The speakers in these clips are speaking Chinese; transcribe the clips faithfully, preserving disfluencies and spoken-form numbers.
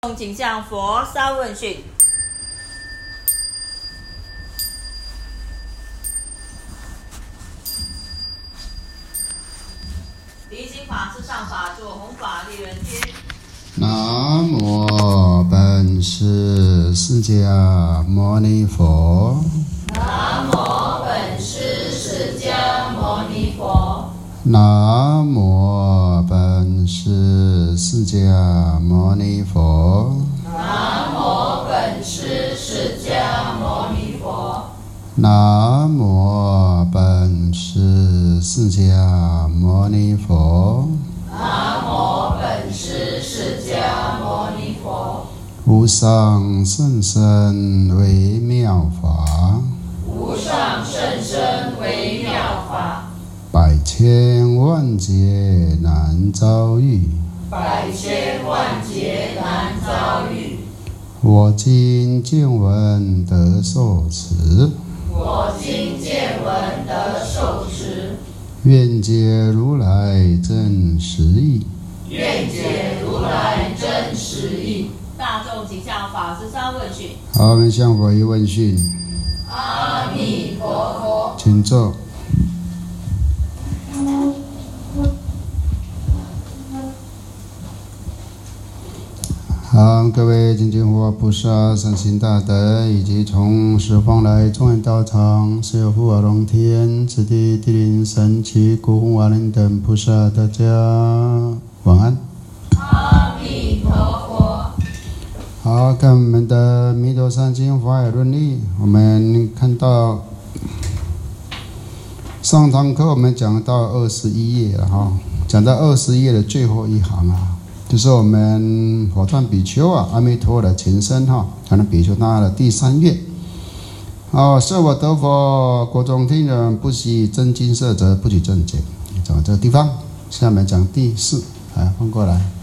请向佛沙问讯。离心法是上法，做弘法利人天。 南无本师释迦牟尼佛。 南无本师释迦牟尼佛。 南无本师释迦牟尼佛。 南无本师释迦牟尼佛。 南无本师释迦牟尼佛。 南无本师释迦牟尼佛。 无上甚深微妙法， 无上甚深微妙法， 百千万劫难遭遇， 百千万劫难遭遇。 我今见闻得受持， 我今见闻得受持， 愿解如来真实义。 愿解如来真实义。大众请向法师沙问讯。 好，我们向佛一问讯。 阿弥陀佛。 请坐。好，各位精进护法菩萨、善心大德，以及从十方来众缘道场、所有护法龙天、此地地灵神奇、古弘瓦人等菩萨，大家晚安。 阿弥陀佛。 好，看我们的《弥陀三经·法海论义》，我们看到上堂课我们讲到二十一页了哈，讲到二十一页的最后一行啊，就是我们火传比丘啊，阿弥陀的前身哈，可能比丘他的第三愿。哦，设我得佛，国中听人不习真经色者，不取正解。讲到这个地方，下面讲第四，来翻过来。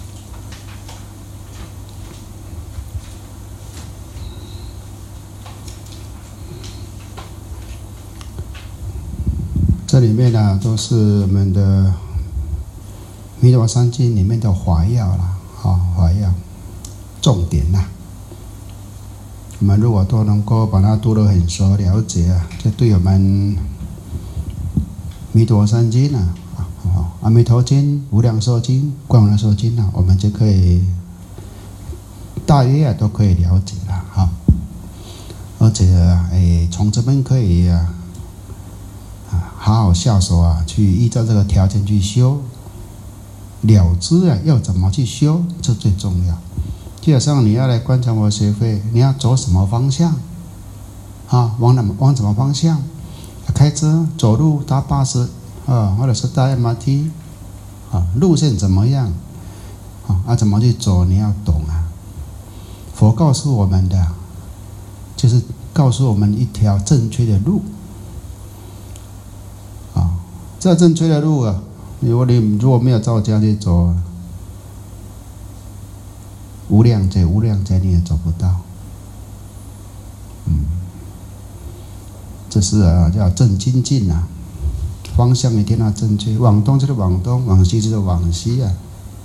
这里面呢、啊，都是我们的《弥陀三经》里面的华要啦，好、哦、华要重点呐、啊。我们如果都能够把它读得很熟了解啊，这对我们《弥陀三经》啊，啊、哦，《阿弥陀经》、《无量寿经》、《观无量寿经》啊，我们就可以大约啊都可以了解了哈、哦。而且啊，哎，从这边可以啊。好好下手啊，去依照这个条件去修，了知啊要怎么去修，这最重要。基本上你要来观察我学会，你要走什么方向啊？往哪往什么方向？开车、走路、搭巴士啊，或者是搭 M R T 啊，路线怎么样啊？啊，怎么去走？你要懂啊。佛告诉我们的，就是告诉我们一条正确的路。这正确的路啊，如果你如果没有照这样去走，无量劫无量劫你也走不到。嗯，这是啊叫正精进啊，方向一定要正确，往东就是往东，往西就是往西啊。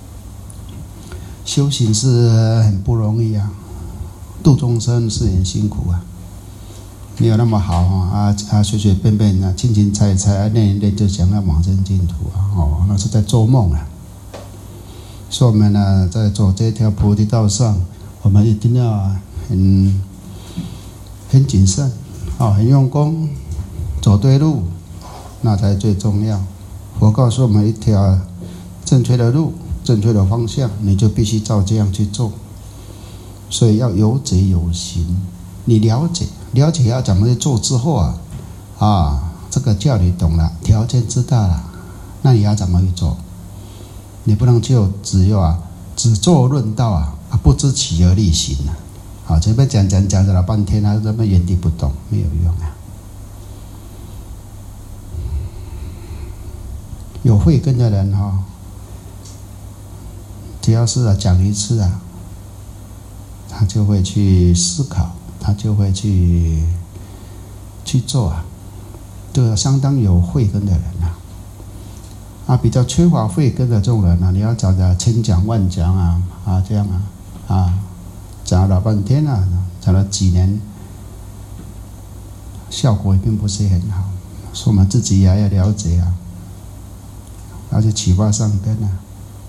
修行是很不容易啊，度众生是很辛苦啊。没有那么好啊啊，随随便便啊，轻轻踩一踩啊，练一练就想要往生净土啊！哦，那是在做梦啊。所以我们呢，在走这条菩提道上，我们一定要很很谨慎啊，很用功，走对路，那才最重要。佛告诉我们一条正确的路，正确的方向，你就必须照这样去做。所以要有止有行，你了解。了解要怎么去做之后啊，啊，这个教你懂了，条件知道了，那你要怎么去做？你不能就只有啊，只做论道啊，啊不知起而力行啊，啊这边讲讲讲了半天啊，这边原地不动，没有用啊。有慧根的人哈、哦，只要是啊讲一次啊，他就会去思考。他就会去去做啊，这个相当有慧根的人啊，啊，比较缺乏慧根的这种人啊，你要找着千讲万讲啊啊这样啊， 啊，讲了老半天了、啊，讲了几年，效果也并不是很好，所以我们自己也要了解啊，而且启发上根啊。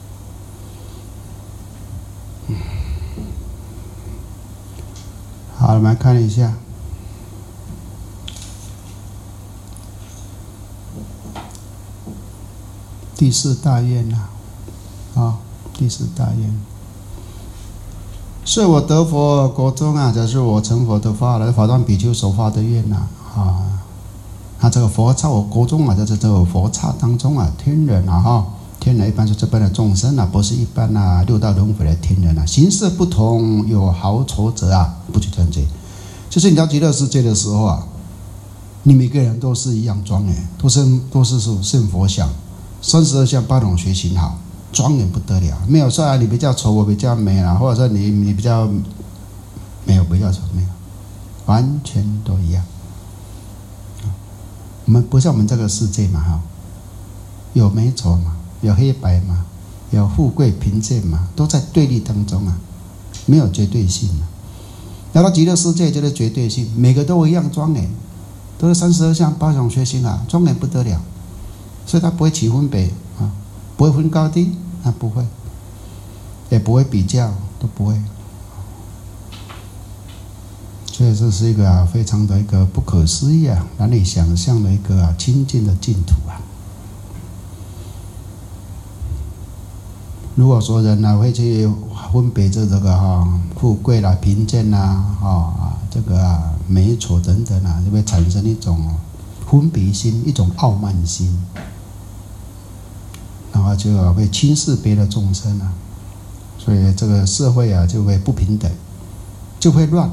好，我们来看一下。第四大愿呐、啊，啊，第四大愿，是我得佛国中啊，这是我成佛的发了，法藏比丘所发的愿呐、啊，啊，他这个佛刹我国中啊，在这这个佛刹当中啊，天人啊哈，天人一般是这般的众生啊，不是一般啊六道轮回的天人啊，形色不同，有好丑者啊，不去断绝。就是你到极乐世界的时候啊，你每个人都是一样庄严，都是都是圣佛像。三十二相八种学行好，庄严不得了。没有说啊，你比较丑，我比较美啦，或者说你你比较没有比较丑，没有，完全都一样。我们不像我们这个世界嘛，哈，有美丑嘛，有黑白嘛，有富贵贫贱嘛，都在对立当中啊，没有绝对性啊。来到极乐世界就是绝对性，每个都一样庄严，都是三十二相八种学行啊，庄严不得了。所以他不会起分别啊，不会分高低，他不会，也不会比较，都不会。所以这是一个、啊、非常的一个不可思议啊，难以想象的一个、啊、清净的净土啊。如果说人呢、啊、会去分别这这个哈、啊、富贵啦、贫贱啦、啊这个、啊、美丑等等啊，就会产生一种分别心，一种傲慢心。然后就会轻视别的众生啊，所以这个社会啊就会不平等，就会乱。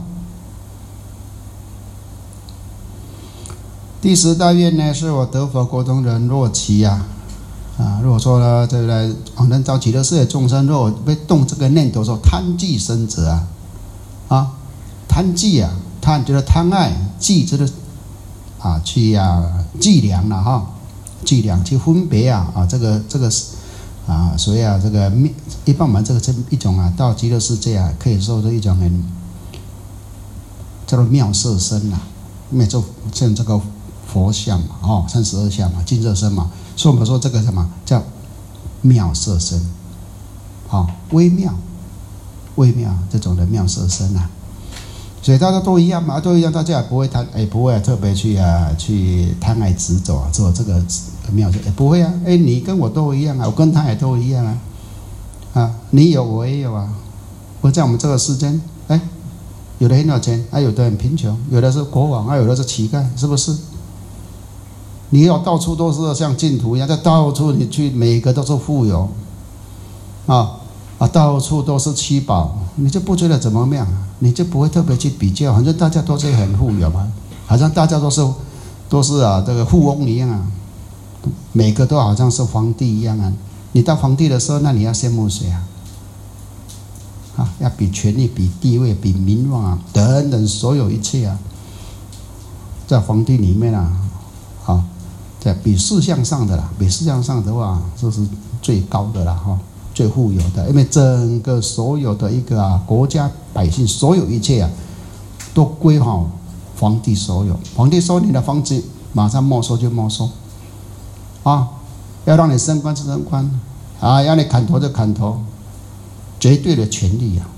第十大愿呢，是我得佛国中人若其啊啊，如果说呢，这个往生到极乐世界众生，若被动这个念头说贪忌生者啊啊，贪忌啊，贪就是贪爱，忌就是啊去啊计量了哈。计量去分别啊啊，这个这个啊，所以啊，这个一般我们这个是一种啊，到极乐世界啊，可以说是一种很叫做妙色身呐，因为就像这个佛像嘛，哦，三十二相嘛，净色身嘛，所以我们说这个什么叫妙色身，哦，微妙微妙这种的妙色身呐。所以大家都一样嘛，都一样，大家也不会贪，也不会特别去啊去贪爱执着啊，做这个妙色，也不会啊。哎，你跟我都一样啊，我跟他也都一样啊，啊，你有我也有啊。不在我们这个世间，哎，有的很有钱，啊，有的很贫穷，有的是国王，啊，有的是乞丐，是不是？你要到处都是像净土一样，在到处你去，每个都是富有，啊啊，到处都是七宝，你就不觉得怎么样啊？你就不会特别去比较，好像大家都是很富有嘛，好像大家都是都是啊这个富翁一样啊，每个都好像是皇帝一样啊。你当皇帝的时候，那你要羡慕谁啊？啊，要比权力、比地位、比名望啊等等所有一切啊，在皇帝里面啊，啊，在比事项上的啦，比事项上的话，这是最高的啦哈。最富有的，因为整个所有的一个啊国家百姓，所有一切啊，都归好皇帝所有。皇帝收你的房子，马上没收就没收，啊，要让你升官就升官，啊，要你砍头就砍头，绝对的权利啊。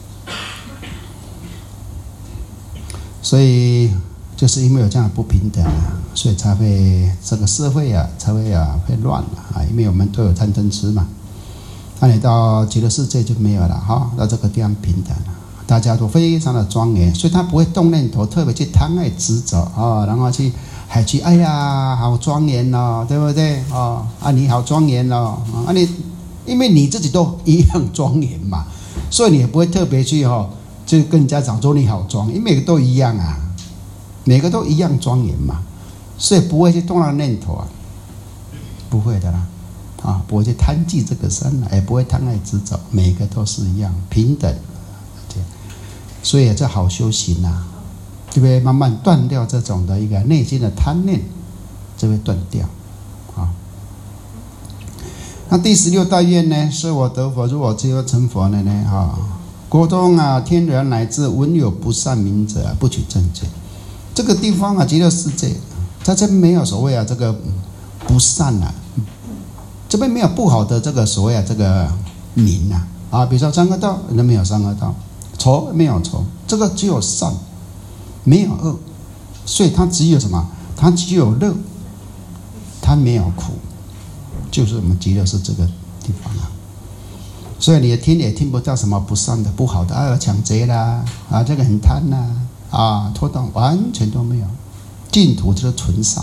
所以就是因为有这样的不平等啊，所以才会这个社会啊才会啊会乱啊，因为我们都有贪嗔痴嘛。那你到极乐世界就没有了哈，到这个地方平等了，大家都非常的庄严，所以他不会动念头，特别去贪爱执着啊，然后去还去哎呀好庄严哦，对不对哦？啊你好庄严哦，啊你因为你自己都一样庄严嘛，所以你也不会特别去哈、哦，就跟人家讲说你好庄严，因为每个都一样啊，每个都一样庄严嘛，所以不会去动那念头啊，不会的啦。啊，不会去贪忌这个身，也不会贪爱执着，每个都是一样平等，所以这好修行啊，就会慢慢断掉这种的一个内心的贪念，就会断掉啊。那第十六大愿呢，是我得佛，如果只有成佛了呢，啊， 国中啊，天人乃至闻有不善名者啊，不取正见。这个地方啊，极乐世界，在这边没有所谓啊这个不善啊，这边没有不好的这个所谓啊这个名啊啊，比如说三恶道，人没有三恶道，仇没有仇，这个只有善，没有恶，所以它只有什么？它只有乐，它没有苦，就是我们极乐是这个地方啊。所以你听也听不到什么不善的、不好的，啊，抢劫啦，啊，这个很贪呐，啊，拖到完全都没有，净土就是纯善。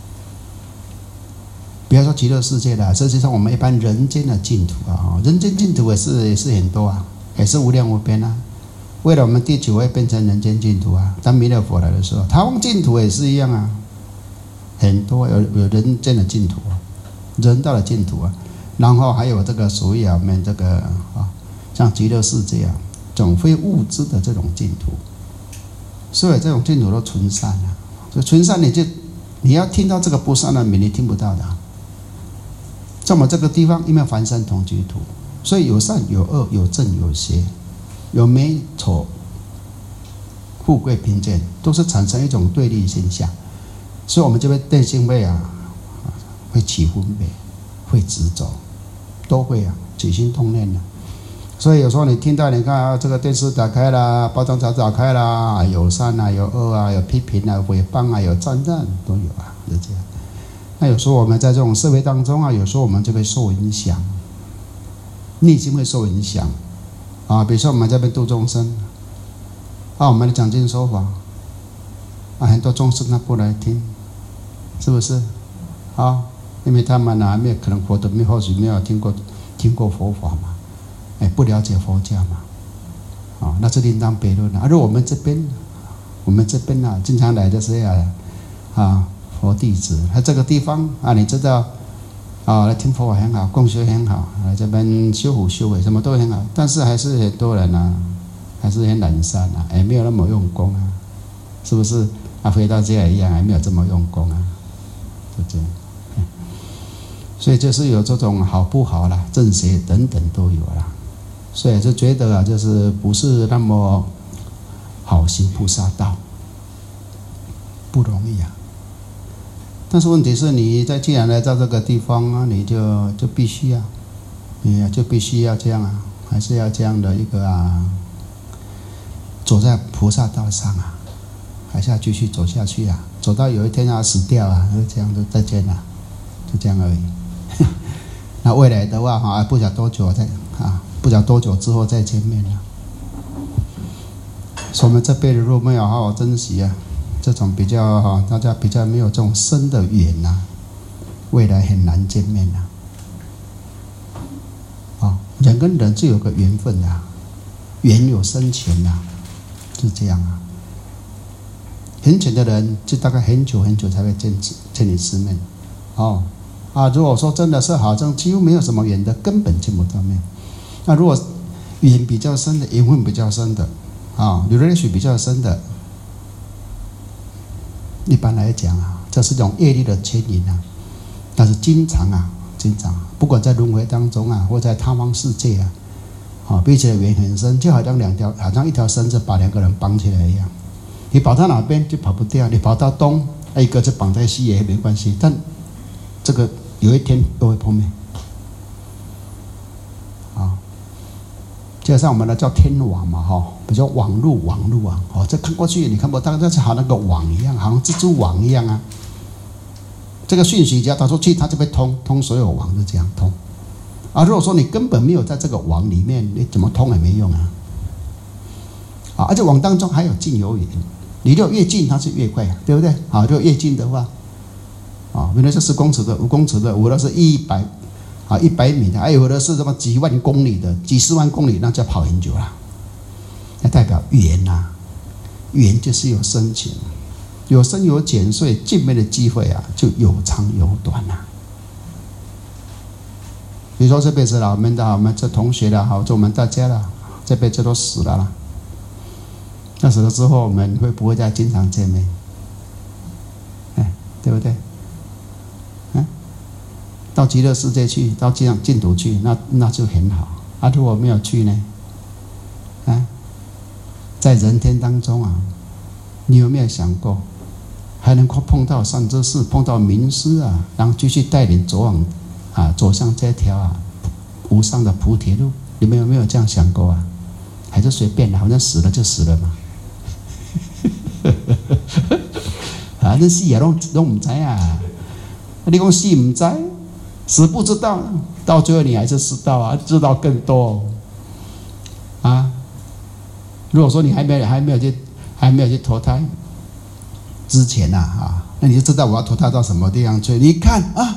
不要说极乐世界了，实际上我们一般人间的净土啊，人间净土也是也是很多啊，也是无量无边啊。为了我们地球会变成人间净土啊，当弥勒佛来的时候，台湾净土也是一样啊，很多有有人间的净土啊，人道的净土啊。然后还有这个所谓啊，我们这个啊，像极乐世界啊，这种非物质的这种净土，所以这种净土都纯善啊。所以纯善，你就你要听到这个不善的名，你听不到的、啊。在我们这个地方，因为凡圣同居土，所以有善有恶，有正有邪，有美丑，富贵贫贱，都是产生一种对立现象。所以我们这边内心会啊，会起分别，会执着。都会啊，起心动念的、啊。所以有时候你听到，你看啊，这个电视打开啦，报章杂志打开啦，有善啊，有恶啊，有批评啊，诽谤啊，有赞赞都有啊，是这样。那有时候我们在这种社会当中啊，有时候我们就会受影响，内心会受影响啊。比如说我们这边度众生啊，我们讲经说法啊，很多众生他不来听，是不是啊？因为他们呢、啊，没有可能活得没或许没有听过听过佛法嘛，哎，不了解佛教嘛，啊，那是另当别论的。而、啊、我们这边，我们这边啊，经常来的是啊，啊，佛弟子，他这个地方啊，你知道，啊，来听佛法很好，共学很好，来这边修福修慧什么都很好，但是还是很多人啊，还是很懒散啊，也没有那么用功啊，是不是？啊，回到家一样，还没有这么用功啊，就这样。所以就是有这种好不好啦，正邪等等都有啦，所以就觉得啊，就是不是那么好行菩萨道，不容易啊。但是问题是，你在既然来到这个地方啊，你就就必须啊，你就必须要这样啊，还是要这样的一个啊，走在菩萨道上啊，还是要继续走下去啊，走到有一天要死掉啊，就这样就再见了，就这样而已。那未来的话哈，不晓多久再啊，不晓多久之后再见面了。所以我们这辈子如果没有好好珍惜啊，这种比较哈，大家比较没有这种深的缘呐，未来很难见面呐。啊，人跟人就有个缘分啊，缘有深浅呐，是这样啊。很浅的人，就大概很久很久才会见见你次面，哦。啊，如果说真的是好像几乎没有什么缘的，根本见不到面。那如果缘比较深的，缘分比较深的，啊，流泪水比较深的，一般来讲啊，这是一种业力的牵引啊。但是经常啊，经常，不管在轮回当中啊，或在他方世界啊，啊，彼此的缘很深，就好像两条，好像一条绳子把两个人绑起来一样。你跑到哪边就跑不掉，你跑到东，一个就绑在西也没关系，但这个有一天都会碰面，啊，就像我们的叫天网嘛，哈，比如说网路网路啊，哦，这看过去你看不到，但是好像那个网一样，好像蜘蛛网一样啊。这个讯息只要打出去，它就会通通所有网，就这样通。啊，如果说你根本没有在这个网里面，你怎么通也没用啊。啊，而且网当中还有近有远，你就越近它是越快，对不对？好，就越近的话。啊，原来是十公尺的、五公尺的，有的是一百啊一百米的，还有的是什么几万公里的、几十万公里，那就跑很久了。那代表缘呐、啊，缘就是有深浅，有深有浅，所以见面的机会啊，就有长有短呐、啊。比如说这辈子了，我们的我们这同学的好，就我们大家了，这辈子都死了啦。那死了之后，我们会不会再经常见面？哎，对不对？到极乐世界去，到这样净土去，那那就很好。啊，如果没有去呢？啊， 在人天当中啊，你有没有想过，还能够碰到善知识，碰到名师啊，然后继续带领走往啊，走上这条啊无上的菩提路？你们有没有这样想过啊？还是随便的，好像死了就死了嘛？啊，那死也拢拢唔知啊！你讲死唔知，死不知道，到最后你还是知道啊，知道更多啊。如果说你还没有还没有去还没有去投胎之前呐 啊, 啊，那你就知道我要投胎到什么地方去。你看啊，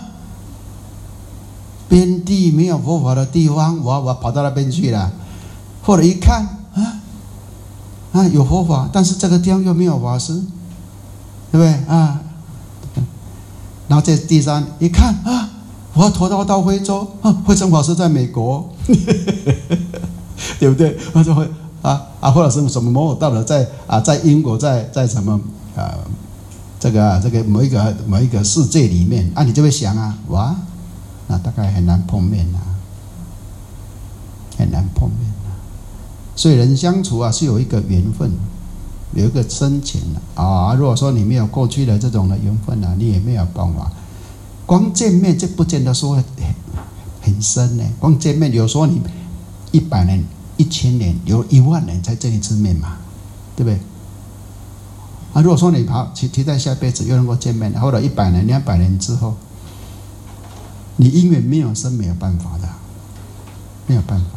边地没有佛法的地方，我我跑到那边去了。或者一看啊啊有佛法，但是这个地方又没有法师，对不对啊？然后在第三一看啊，我要投到到非洲啊，慧生法师在美国，对不对？或者会啊啊，或者是什么某某道的在啊在英国，在在什么啊这个、啊、这个某一个某一个世界里面啊，你就会想啊，哇，那大概很难碰面啊，很难碰面啊。所以人相处啊是有一个缘分，有一个深浅的啊。如果说你没有过去的这种的缘分啊，你也没有办法。光见面这不见得说很很深呢。光见面有时候你一百年、一千年、有一万年才见一次面嘛，对不对？啊，如果说你好期期待下辈子又能够见面，或者一百年、两百年之后，你因缘没有生，没有办法的，没有办法。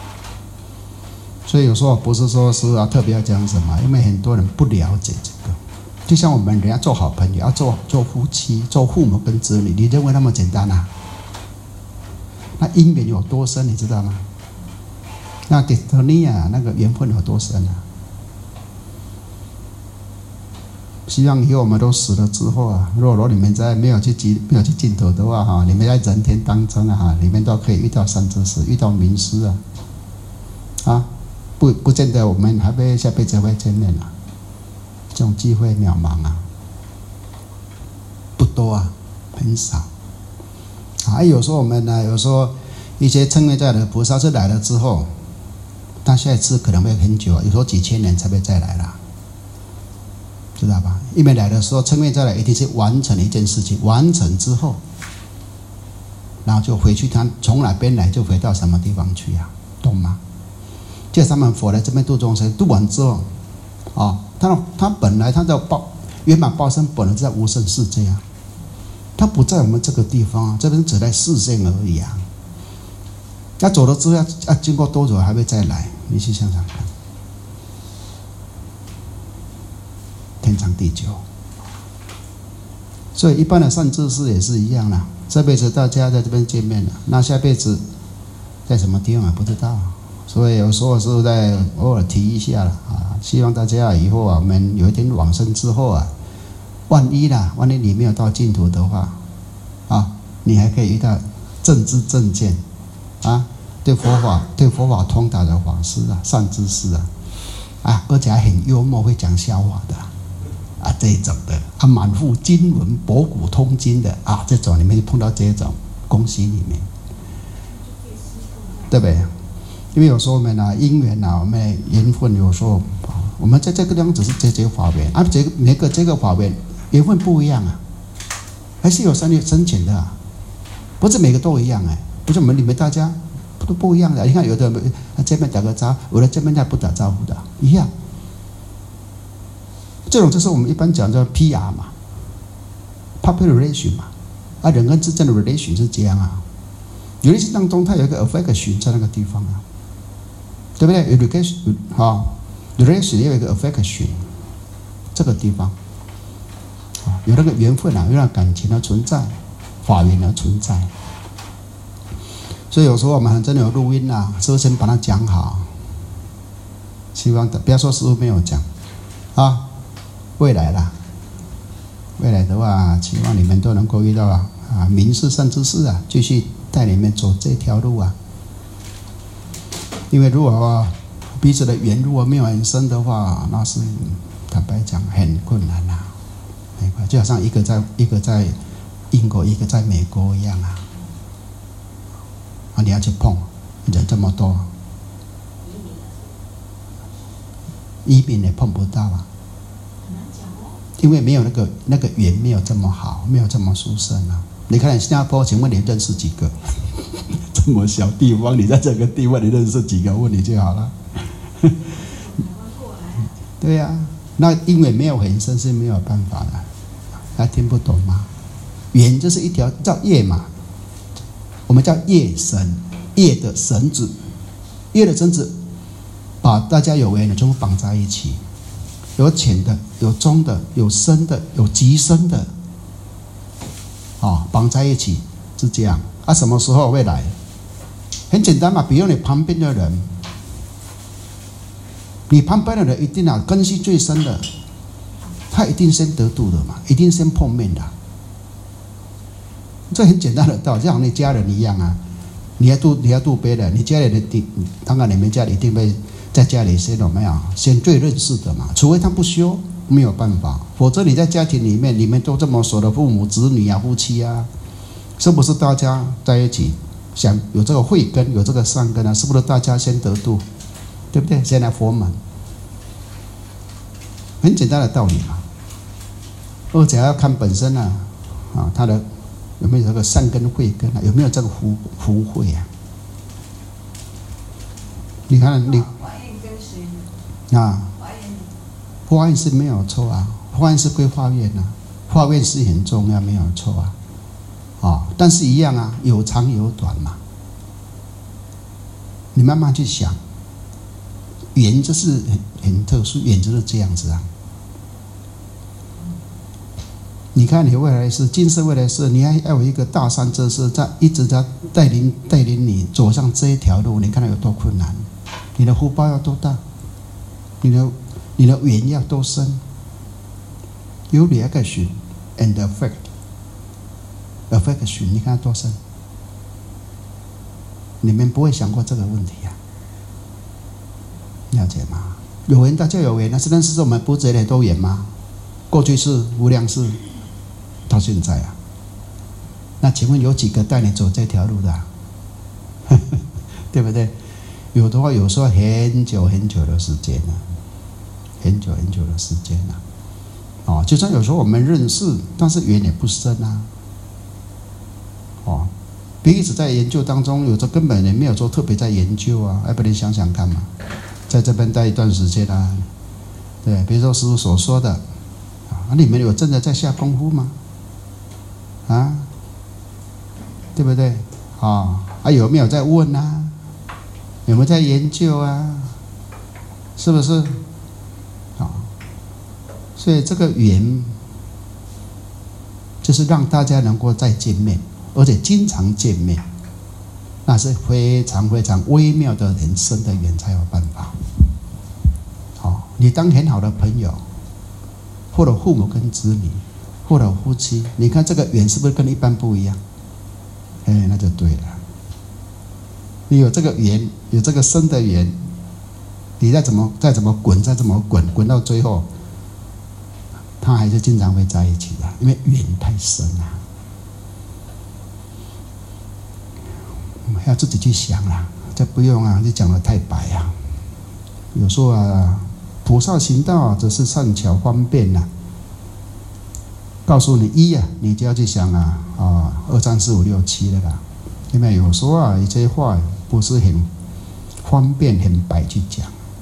所以有时候不是说是啊特别要讲什么，因为很多人不了解这个。就像我们人家做好朋友，要做做夫妻、做父母跟子女，你认为那么简单啊？那因缘有多深，你知道吗？那迪特尼啊，那个缘分有多深啊？希望以后我们都死了之后啊，如果你们在没有去尽没有去尽头的话哈，你们在人天当中啊，你们都可以遇到善知识，遇到名师啊，啊，不不见得我们还会下辈子会见面啊。这种机会渺茫啊，不多啊，很少。还、啊、有时候我们呢，有时候一些称谓在的菩萨是来了之后，他下一次可能会很久，有时候几千年才会再来啦，知道吧？因为来的时候称谓再来，一定是完成一件事情，完成之后，然后就回去，他从哪边来就回到什么地方去啊，懂吗？就他们佛来这边度众生，度完之后，啊。他他本来他的报圆满报身本来在无生世界啊，他不在我们这个地方啊，这边只在视线而已啊。他走了之后要要经过多久还会再来？你去想想看，天长地久。所以一般的善知识也是一样啦，这辈子大家在这边见面了，那下辈子在什么地方还不知道。所以有时候是在偶尔提一下了啊，希望大家以后啊，我们有一天往生之后啊，万一啦，万一你没有到净土的话，啊，你还可以遇到正知正见啊，对佛法对佛法通达的法师啊，善知识啊，啊，而且还很幽默，会讲笑话的啊，这一种的啊，满腹经文、博古通今的啊，这种你们碰到这种，恭喜你们，对不对？因为有时候我们啊因缘啊，我们缘分有时候，我们在这个地方只是这这个法缘，啊，这个每个这个法缘缘分不一样啊，还是有深深浅的啊，不是每个都一样哎，不是我们你们大家都不一样的。你看有的这边打个招呼，有的这边他不打招呼的，一样。这种就是我们一般讲叫 P R 嘛 ，public relation 嘛，啊，人跟之间的 relation 是这样啊。有一些当中它有一个 affection 在那个地方啊。对不对 ？education 哈 ，relation 也有一个 affection， 这个地方，啊，有那个缘分啊，有那个感情的存在，法缘的存在。所以有时候我们真的有录音啊，是不是先把它讲好？希望的不要说师父没有讲，啊，未来啦，未来的话，希望你们都能够遇到啊，啊，名师善知识啊，继续带你们走这条路啊。因为如果、啊、彼此的缘如果没有很深的话，那是坦白讲很困难啊，很困难，就好像一个在一个在英国，一个在美国一样啊。啊，你要去碰，人这么多， 移民也碰不到啊。因为没有那个那个缘没有这么好，没有这么殊胜啊。你看新加坡，请问你认识几个？这么小地方，你在这个地方你认识几个？问你就好了。对呀、啊，那因为没有缘深是没有办法的，还听不懂吗？缘就是一条叫业嘛，我们叫业绳，业的绳子，业的绳子把大家有缘的全部绑在一起。有浅的，有中的，有深的，有极深的，哦，绑在一起是这样。啊，什么时候会来？很简单嘛，比如你旁边的人，你旁边的人一定啊，根系最深的，他一定先得度的嘛，一定先碰面的。这很简单的道理，就像你家人一样啊，你要度你要度别人，你家里的定，当然你们家里一定被。在家里先有没有先最认识的嘛？除非他不修，没有办法，否则你在家庭里面，你们都这么熟的父母、子女啊、夫妻啊，是不是大家在一起想有这个慧根、有这个善根啊？是不是大家先得度，对不对？先来佛门，很简单的道理嘛。而且要看本身啊，啊，他的有没有这个善根、慧根啊？有没有这个福福慧啊？你看你。啊，化验是没有错啊，化验是归化验啊，化验是很重要，没有错啊，哦，但是一样啊，有长有短嘛。你慢慢去想，缘就是很很特殊，缘就是这样子啊。你看，你未来是今生未来是，你还要有一个大善知识在一直在带领带领你走上这一条路，你看它有多困难，你的福报要多大？你的你的缘要多深？有两个循 and effect effect 循，你看多深？你们不会想过这个问题啊？了解吗？有缘大家有缘，那是但是我们不这里都缘吗？过去是无量世，到现在啊，那请问有几个带你走这条路的、啊？对不对？有的话，有时候很久很久的时间了、啊，很久很久的时间了、啊。哦，就算有时候我们认识，但是缘也不深啊。哦，彼此在研究当中，有时候根本也没有说特别在研究啊。要不你想想看嘛，在这边待一段时间啊，对，比如说师父所说的，啊，你们有真的在下功夫吗？啊，对不对？啊，啊有没有在问啊？有没有在研究啊？是不是？啊，所以这个缘，就是让大家能够再见面，而且经常见面，那是非常非常微妙的、很深的缘才有办法。好，你当很好的朋友，或者父母跟子女，或者夫妻，你看这个缘是不是跟一般不一样？哎，那就对了。你有这个缘，有这个深的缘，你再怎么再怎么滚，再怎么滚，滚到最后，他还是经常会在一起的，因为缘太深了。我们要自己去想啦，这不用啊，你讲得太白啊。有时候啊，菩萨行道只是善巧方便呐、啊，告诉你一啊，你就要去想啊啊，二三四五六七的啦。因为有时候啊，这些话不是很方便、很白去讲。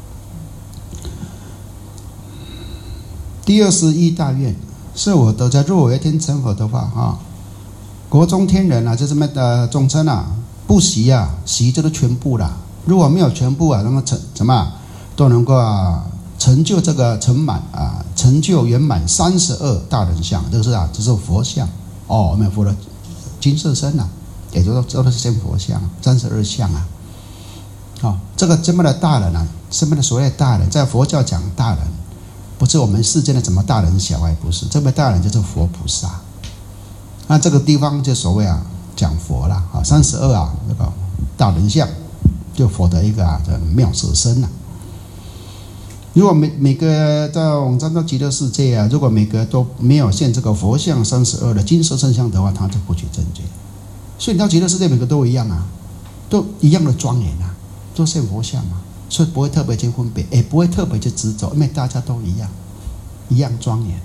第二十一大愿是我得在若有一天成佛的话啊，国中天人啊，就这么的众生啊，不习啊，习就是全部啦。如果没有全部啊，那么成什么都能够啊成就这个成满啊，成就圆满三十二大人相，这是啊，这是佛相哦，我们佛的金色身啊。也就是说，都是现佛相，三十二相啊。好、哦，这个这么的大人啊，什么的所谓的大人，在佛教讲大人，不是我们世间的什么大人小孩，不是，这么大人就是佛菩萨。那这个地方就所谓啊，讲佛啦啊，三十二啊，这个大人相，就佛的一个啊，这妙色身啊。如果每每个到站到极乐世界啊，如果每个都没有现这个佛像三十二的金色身相的话，他就不取正觉。所以你到极乐世界每个都一样啊，都一样的庄严啊，都现佛像嘛。 所以不会特别去分别，也不会特别去执着，因为大家都一样，一样庄严，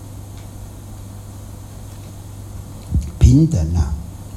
平等啊。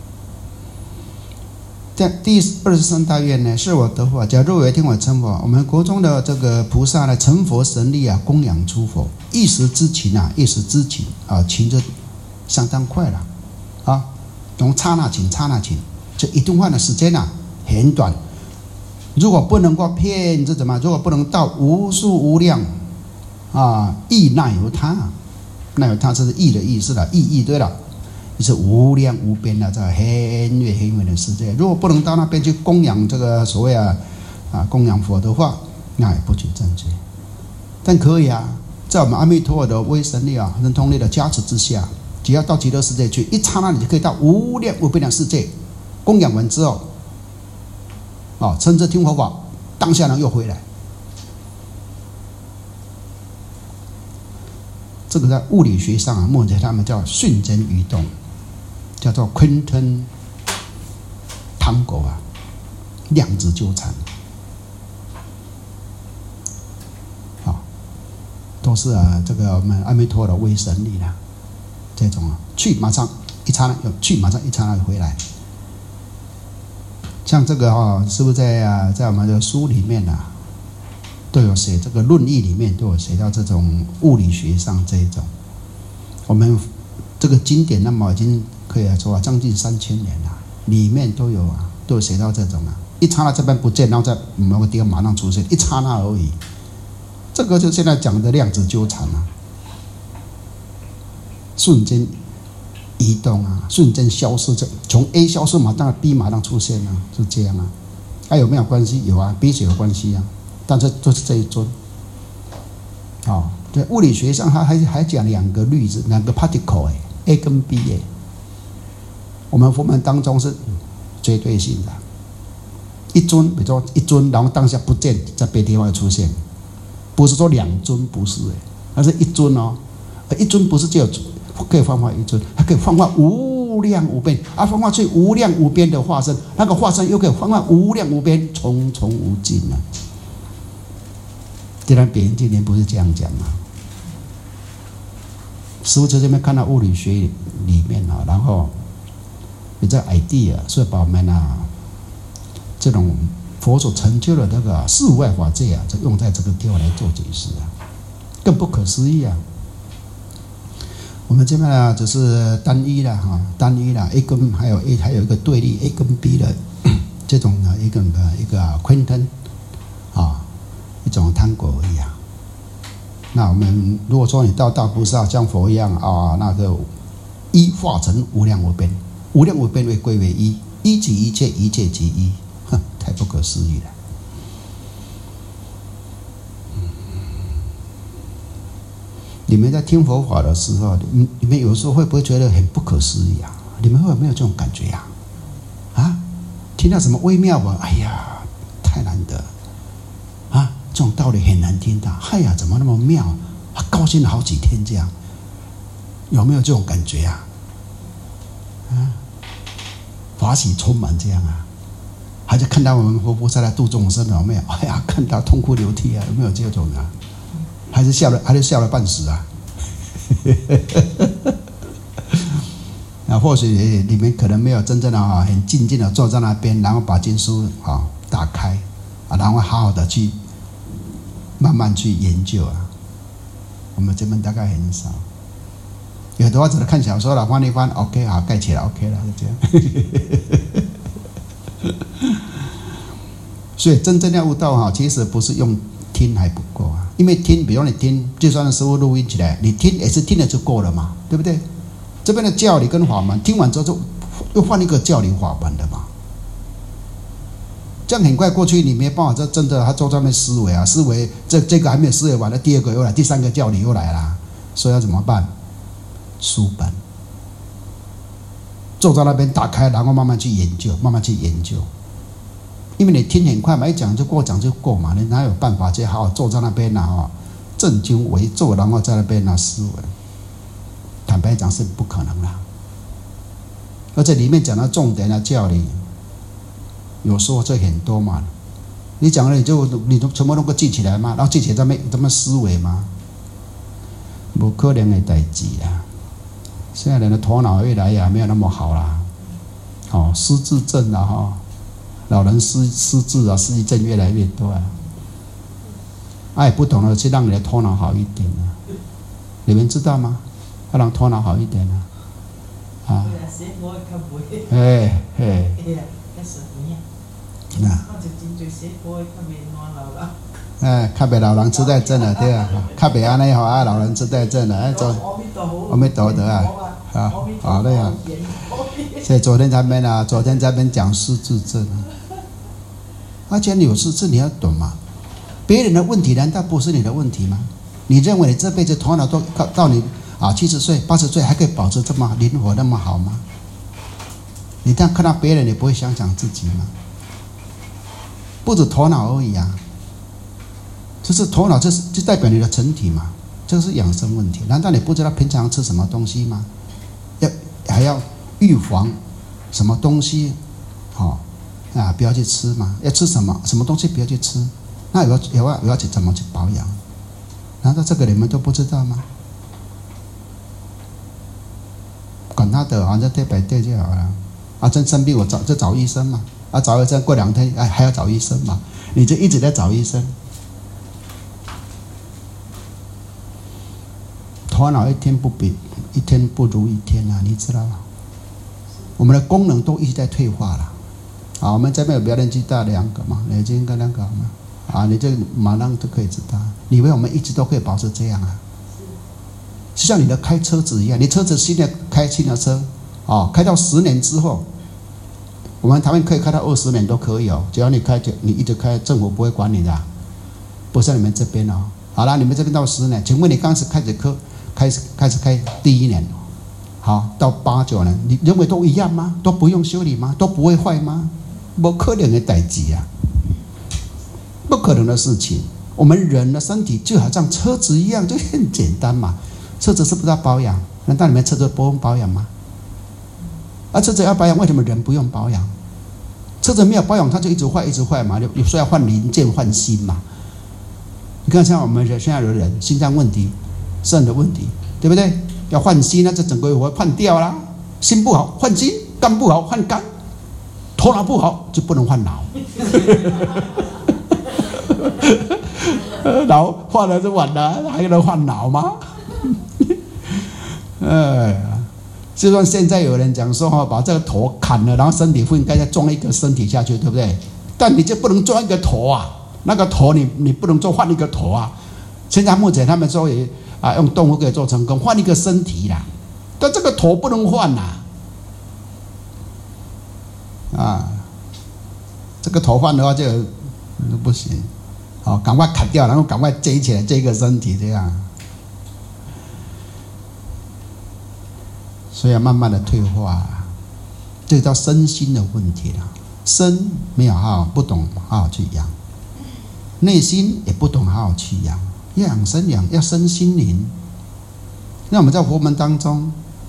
在第二十三大愿呢，是我得佛，假如有一天我成佛，我们国中的这个菩萨呢，成佛神力啊，供养诸佛，一时之情啊，一时之情啊，情就相当快了啊，从刹那情，刹那情，这一顿饭的时间啊，很短。如果不能够骗这怎么？如果不能到无数无量啊，亿那由他，那由他是亿的意思了，亿亿对了。是无量无边的，在很远很远的世界。如果不能到那边去供养这个所谓啊啊供养佛的话，那也不去正觉。但可以啊，在我们阿弥陀佛的威神力啊、神通力的加持之下，只要到极乐世界去，一刹那你就可以到无量无边的世界。供养完之后，啊，趁着听佛法，当下呢又回来。这个在物理学上啊，目前他们叫瞬间移动。叫做 quantum tango 啊，量子纠缠，好，都是啊，这个我们阿弥陀的威神力啦，这种啊，去马上一刹那，去马上一刹那回来。像这个啊，是不是在啊，在我们的书里面啊，都有写这个论义里面都有写到这种物理学上这一种，我们这个经典那么已经。可以说啊，将近三千年了，里面都有啊，都有写到这种啊，一刹那这边不见，然后在某个地方马上出现，一刹那而已。这个就现在讲的量子纠缠啊，瞬间移动啊，瞬间消失，从 A 消失马上 B 马上出现啊，是这样啊。还、啊、有没有关系？有啊，彼此有关系啊，但是就是这一尊。哦，在物理学上还还还讲两个粒子，两个 particle 哎 ，A 跟 B 哎。我们佛门当中是绝对性的，一尊，比如说一尊，然后当下不见，在别地方出现，不是说两尊，不是哎，而是一尊哦，一尊不是只有可以幻化一尊，它可以幻化无量无边，而幻化最无量无边的化身，那个化身又可以幻化无量无边，重重无尽啊。既然别人今天不是这样讲吗？师父在这边看到物理学里面啊，然后。有这 idea， 所以把我们啊这种佛所成就的那个事无外法界啊，就用在这个地方来做解释啊，更不可思议啊！我们这边呢只是单一的哈，单一的 A 跟还有 A 还有一个对立 A 跟 B 的这种的一个一个 quantum 啊一种贪果而已啊。那我们如果说你到大菩萨像佛一样啊，那个一化成无量无边。无量无边为归为一，一即一切，一切即一，哼，太不可思议了。你们在听佛法的时候，你你们有时候会不会觉得很不可思议啊？你们会有没有这种感觉呀、啊？啊，听到什么微妙吧？哎呀，太难得啊！这种道理很难听到。哎呀，怎么那么妙？啊、高兴了好几天这样，有没有这种感觉呀、啊？啊？法喜充满这样啊，还是看到我们活菩萨来度众生有没有？哎呀，看到痛哭流涕啊，有没有这种啊？还是笑了，还是笑了半死啊？那或许你们可能没有真正的啊，很静静的坐在那边，然后把经书啊打开啊，然后好好的去慢慢去研究啊。我们这边大概很少。有的话只是看小说了，翻一翻 ，OK 好，盖起来 OK 了，就这样。所以真正要悟道哈，其实不是用听还不够啊，因为听，比如你听，就算师父录音起来，你听也是听了就够了嘛，对不对？这边的教理跟法门，听完之后就又换一个教理法门的嘛，这样很快过去，你没办法，这真的他坐在那边思维啊，思维这这个还没有思维完了，第二个又来，第三个教理又来了，所以要怎么办？书本，坐在那边打开，然后慢慢去研究，慢慢去研究。因为你听很快嘛，一讲就过，讲就过嘛，你哪有办法去好好坐在那边啊，正襟危坐，然后在那边啊思维？坦白讲是不可能的。而且里面讲的重点的教理，有时候这很多嘛。 你讲了你就你都全部能够记起来吗？然后记起来怎么怎么思维吗？不可能的代志啊！现在人的头脑越来越没有那么好啦，哦，失智症啊哈，老人失失智啊，失忆症越来越多啊。哎，不懂得去让你的头脑好一点啊！你们知道吗？要让头脑好一点啊！啊，哎哎，啊，哎，较袂老人痴呆症了，对啊，较袂安尼吼啊，老人痴呆症了，哎，做阿弥陀佛啊，啊，好的呀。所以昨天咱们啊，昨天咱们讲失智症啊，而且你有失智，你要懂嘛。别人的问题难道不是你的问题吗？你认为你这辈子头脑都到你啊七十岁、八十岁还可以保持这么灵活那么好吗？你这样看到别人，你不会想想自己吗？不止头脑而已啊，这是头脑，这是就代表你的身体嘛，这是养生问题。难道你不知道平常吃什么东西吗？要还要预防什么东西，好、哦、啊，不要去吃嘛。要吃什么什么东西不要去吃。那有要有要有要去怎么去保养？难道这个你们都不知道吗？管他的，反正对白对就好了。啊，真生病我找就找医生嘛。啊，找医生过两天，哎，还要找医生嘛？你就一直在找医生，头脑一天不比一天不如一天啊，你知道吗？我们的功能都一直在退化了。啊，我们这边有表演机大两个嘛，眼睛跟两个嘛。啊，你这马上就可以知道，你以为我们一直都可以保持这样啊？就像你的开车子一样，你车子现在开新的车，啊，开到十年之后，我们台湾可以开到二十年都可以哦，只要你开，你一直开，政府不会管你的、啊，不像你们这边哦。好了，你们这边到十年，请问你刚开始开始开，开始开始开第一年，好到八九年，你认为都一样吗？都不用修理吗？都不会坏吗？不可能的代志啊！不可能的事情。我们人的身体就好像车子一样，就很简单嘛。车子是不是要保养？难道你们车子不用保养吗？啊，车子要保养，为什么人不用保养？车子没有保养，它就一直坏，一直坏嘛。有时候要换零件、换新嘛。你看，像我们现在的人，心脏问题、肾的问题，对不对？要换心，那这整个我换掉啦。心不好换心，肝不好换肝，头脑不好就不能换脑。脑换了就完了，还能换脑吗？哎，就算现在有人讲说哈，把这个头砍了，然后身体不应该再装一个身体下去，对不对？但你就不能装一个头啊，那个头你你不能做换一个头啊。现在目前他们说也啊用动物可以做成功，换一个身体啦，但这个头不能换呐。啊，这个头换的话就不行。好，赶快砍掉，然后赶快接起来这个身体，这样，所以要慢慢的退化，这叫身心的问题了。身没有好好不懂好好去养，内心也不懂好好去养，要养生养要身心灵。那我们在佛门当中，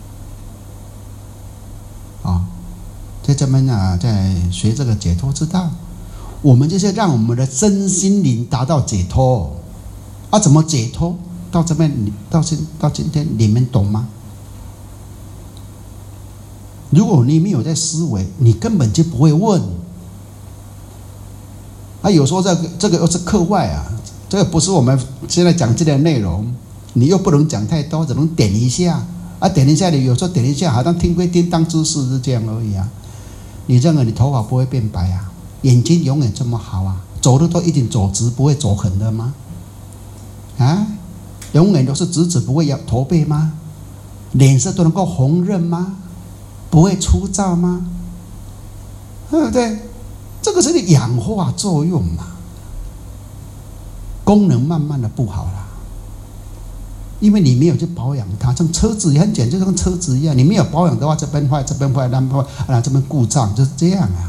啊，在这边啊，在学这个解脱之道。我们就是让我们的身心灵达到解脱，啊，怎么解脱？到这边，到今到今天，你们懂吗？如果你没有在思维，你根本就不会问。啊，有时候这个这个又是课外啊，这个不是我们现在讲这个内容，你又不能讲太多，只能点一下啊，点一下你有时候点一下，好像听归听，当知识是这样而已啊。你认为你头发不会变白啊？眼睛永远这么好啊，走路都一定走直，不会走横的吗？啊，永远都是直直，不会摇驼背吗？脸色都能够红润吗？不会粗糙吗？对不对？这个是你氧化作用嘛，功能慢慢的不好了，因为你没有去保养它。像车子也很简单，就跟车子一样，你没有保养的话，这边坏，这边坏，那边坏，啊，这边故障，就是这样啊。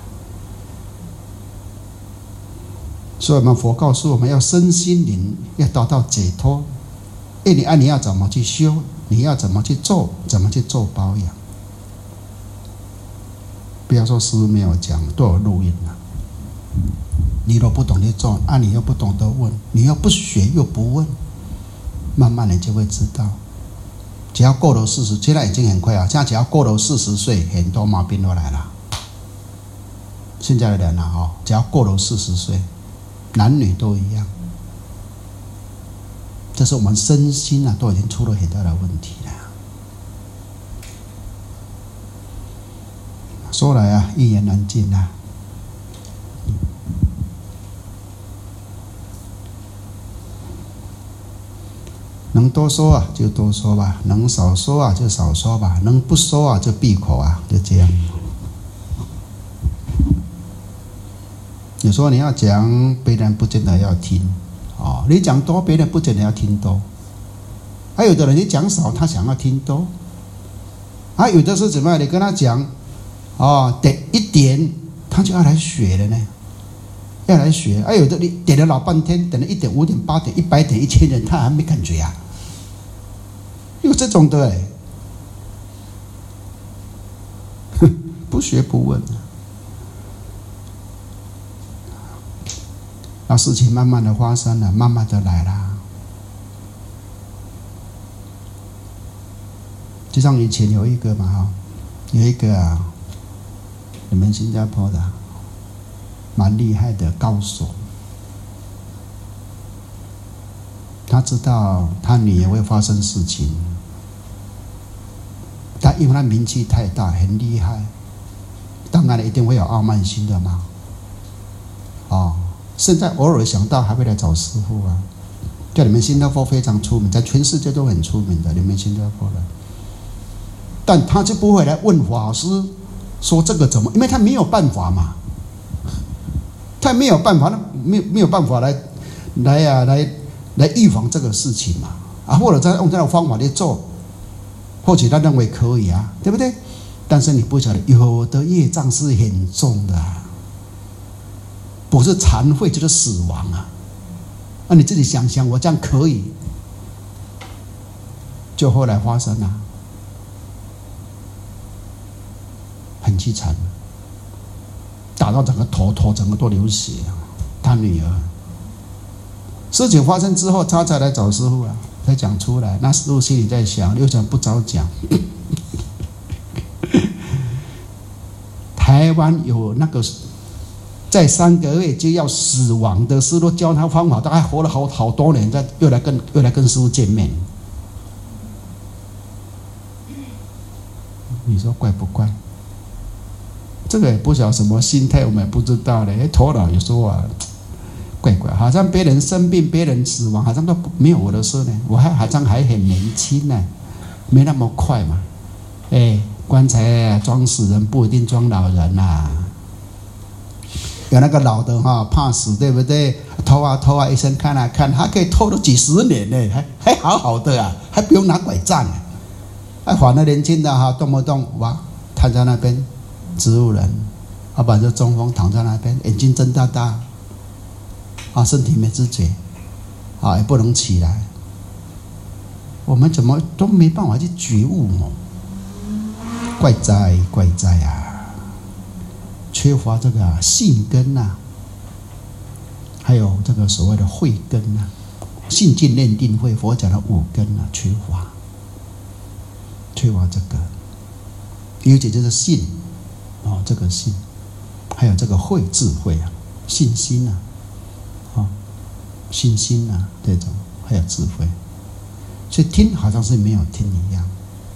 所以我们佛告诉我们要身心灵要达到解脱，哎，你按你要怎么去修，你要怎么去做，怎么去做保养。不要说师没有讲，都有录音了。 你若不懂得做，啊，你又不懂得问，你又不学又不问，慢慢你就会知道。只要过了四十，现在已经很快啊！现在只要过了四十岁，很多毛病都来了。现在的人啊，哦，只要过了四十岁，男女都一样。这是我们身心啊，都已经出了很大的问题了。说来啊，一言难尽啊。能多说啊就多说吧，能少说啊就少说吧，能不说啊就闭口啊，就这样。有时候你要讲，别人不见得要听哦，你讲多，别人不见得要听多。还、啊、有的人你讲少，他想要听多。啊，有的是怎么样？你跟他讲，哦，点一点，他就要来学了呢，要来学。啊，有的你点了老半天，等了一点、五点、八点、一百点、一千人，他还没感觉啊。有这种的哎，不学不问，那事情慢慢的发生了，慢慢的来了。就像以前有一个嘛哈，有一个啊，你们新加坡的蛮厉害的高手，他知道他女儿会发生事情。他因为他名气太大，很厉害，当然一定会有傲慢心的嘛。哦，现在偶尔想到还会来找师父啊。在你们新加坡非常出名，在全世界都很出名的，你们新加坡人。但他就不会来问法师说这个怎么，因为他没有办法嘛，他没有办法，没有没有办法来来呀、啊、来来预防这个事情嘛啊，或者再用这种方法去做。或许他认为可以啊，对不对？但是你不晓得，有的业障是很重的、啊，不是残废就是死亡啊！那、啊、你自己想想，我这样可以，就后来发生了，很凄惨，打到整个头头整个都流血啊！他女儿，事情发生之后，他才来找师父啊。才讲出来，那师父心里在想：为什么不早讲？台湾有那个在三个月就要死亡的师父，教他方法，他还活了好好多年，再又来跟又来跟师父见面。你说怪不怪？这个也不晓得什么心态，我们也不知道嘞。头脑有时候啊。怪怪，好像别人生病、别人死亡，好像都没有我的事呢。我还好像还很年轻呢，没那么快嘛。哎，棺材装死人不一定装老人呐、啊。有那个老的哈、哦，怕死，对不对？偷啊偷啊，医生看啊看，还可以偷了几十年呢，还还好好的啊，还不用拿拐杖啊。还反而年轻的哈，动不动哇，瘫在那边，植物人，要不然就中风躺在那边，眼睛睁大大。啊，身体没知觉，啊，也不能起来，我们怎么都没办法去觉悟哦？怪哉怪哉啊！缺乏这个信根呐、啊，还有这个所谓的慧根呐、啊，信进念定慧，佛讲的五根啊，缺乏，缺乏这个，尤其就是信，哦，这个信，还有这个慧智慧啊，信心啊。哦，信心啊，这种还有智慧，所以听好像是没有听一样。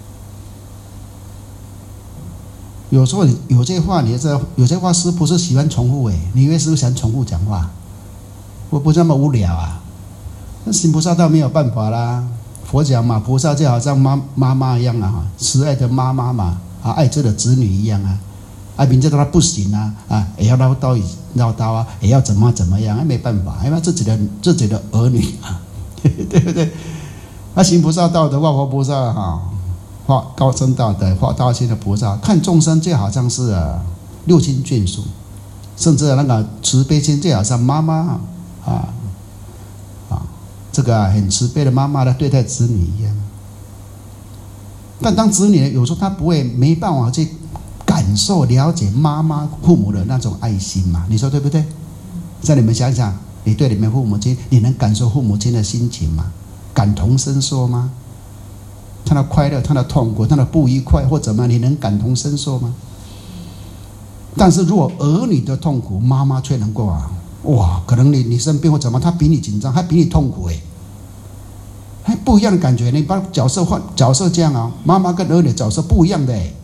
有时候有些话，你知道，有些话师父是喜欢重复诶，你以为师父喜欢重复讲话？我不是那么无聊啊。那行菩萨倒没有办法啦。佛讲嘛，菩萨就好像妈妈妈一样啊，慈爱的妈妈嘛，啊，爱自己的子女一样啊。啊，明知道他不行啊，啊，也要唠叨唠叨啊，也要怎么怎么样，没办法，因为自己的自己的儿女啊，对不对？那行菩萨道的话，佛菩萨哈，化高僧大德，化大心的菩萨，看众生就好像是、啊、六亲眷属，甚至那个慈悲心就好像妈妈啊啊，这个、啊、很慈悲的妈妈来对待子女一样。但当子女有时候他不会没办法去感受了解妈妈父母的那种爱心嘛，你说对不对？ 在你们想想，你对你们父母亲，你能感受父母亲的心情吗？感同身受吗？他的快乐，他的痛苦，他的不愉快或怎么样，你能感同身受吗？但是如果儿女的痛苦，妈妈却能够啊，哇，可能你你生病或怎么，他比你紧张，他比你痛苦哎，还不一样的感觉。你把角色换角色这样啊，妈妈跟儿女的角色不一样的哎。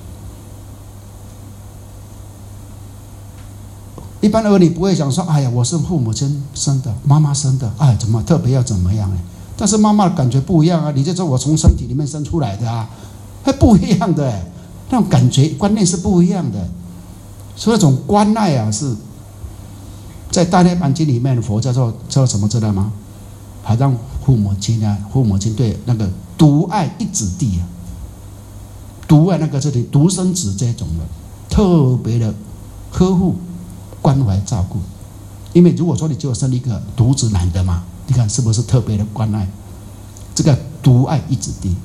一般儿女不会想说，哎呀，我是父母亲生的，妈妈生的，哎，怎么特别要怎么样哎？但是妈妈的感觉不一样啊，你就说我从身体里面生出来的啊，还不一样的，那种感觉观念是不一样的。所以那种关爱啊，是在《大涅槃经》里面，佛教叫叫什么知道吗？好像父母亲啊，父母亲对那个独爱一子弟啊，独爱那个这里独生子这种的，特别的呵护、关怀、照顾。因为如果说你只有生一个独子男的嘛，你看是不是特别的关爱？这个独爱一子弟，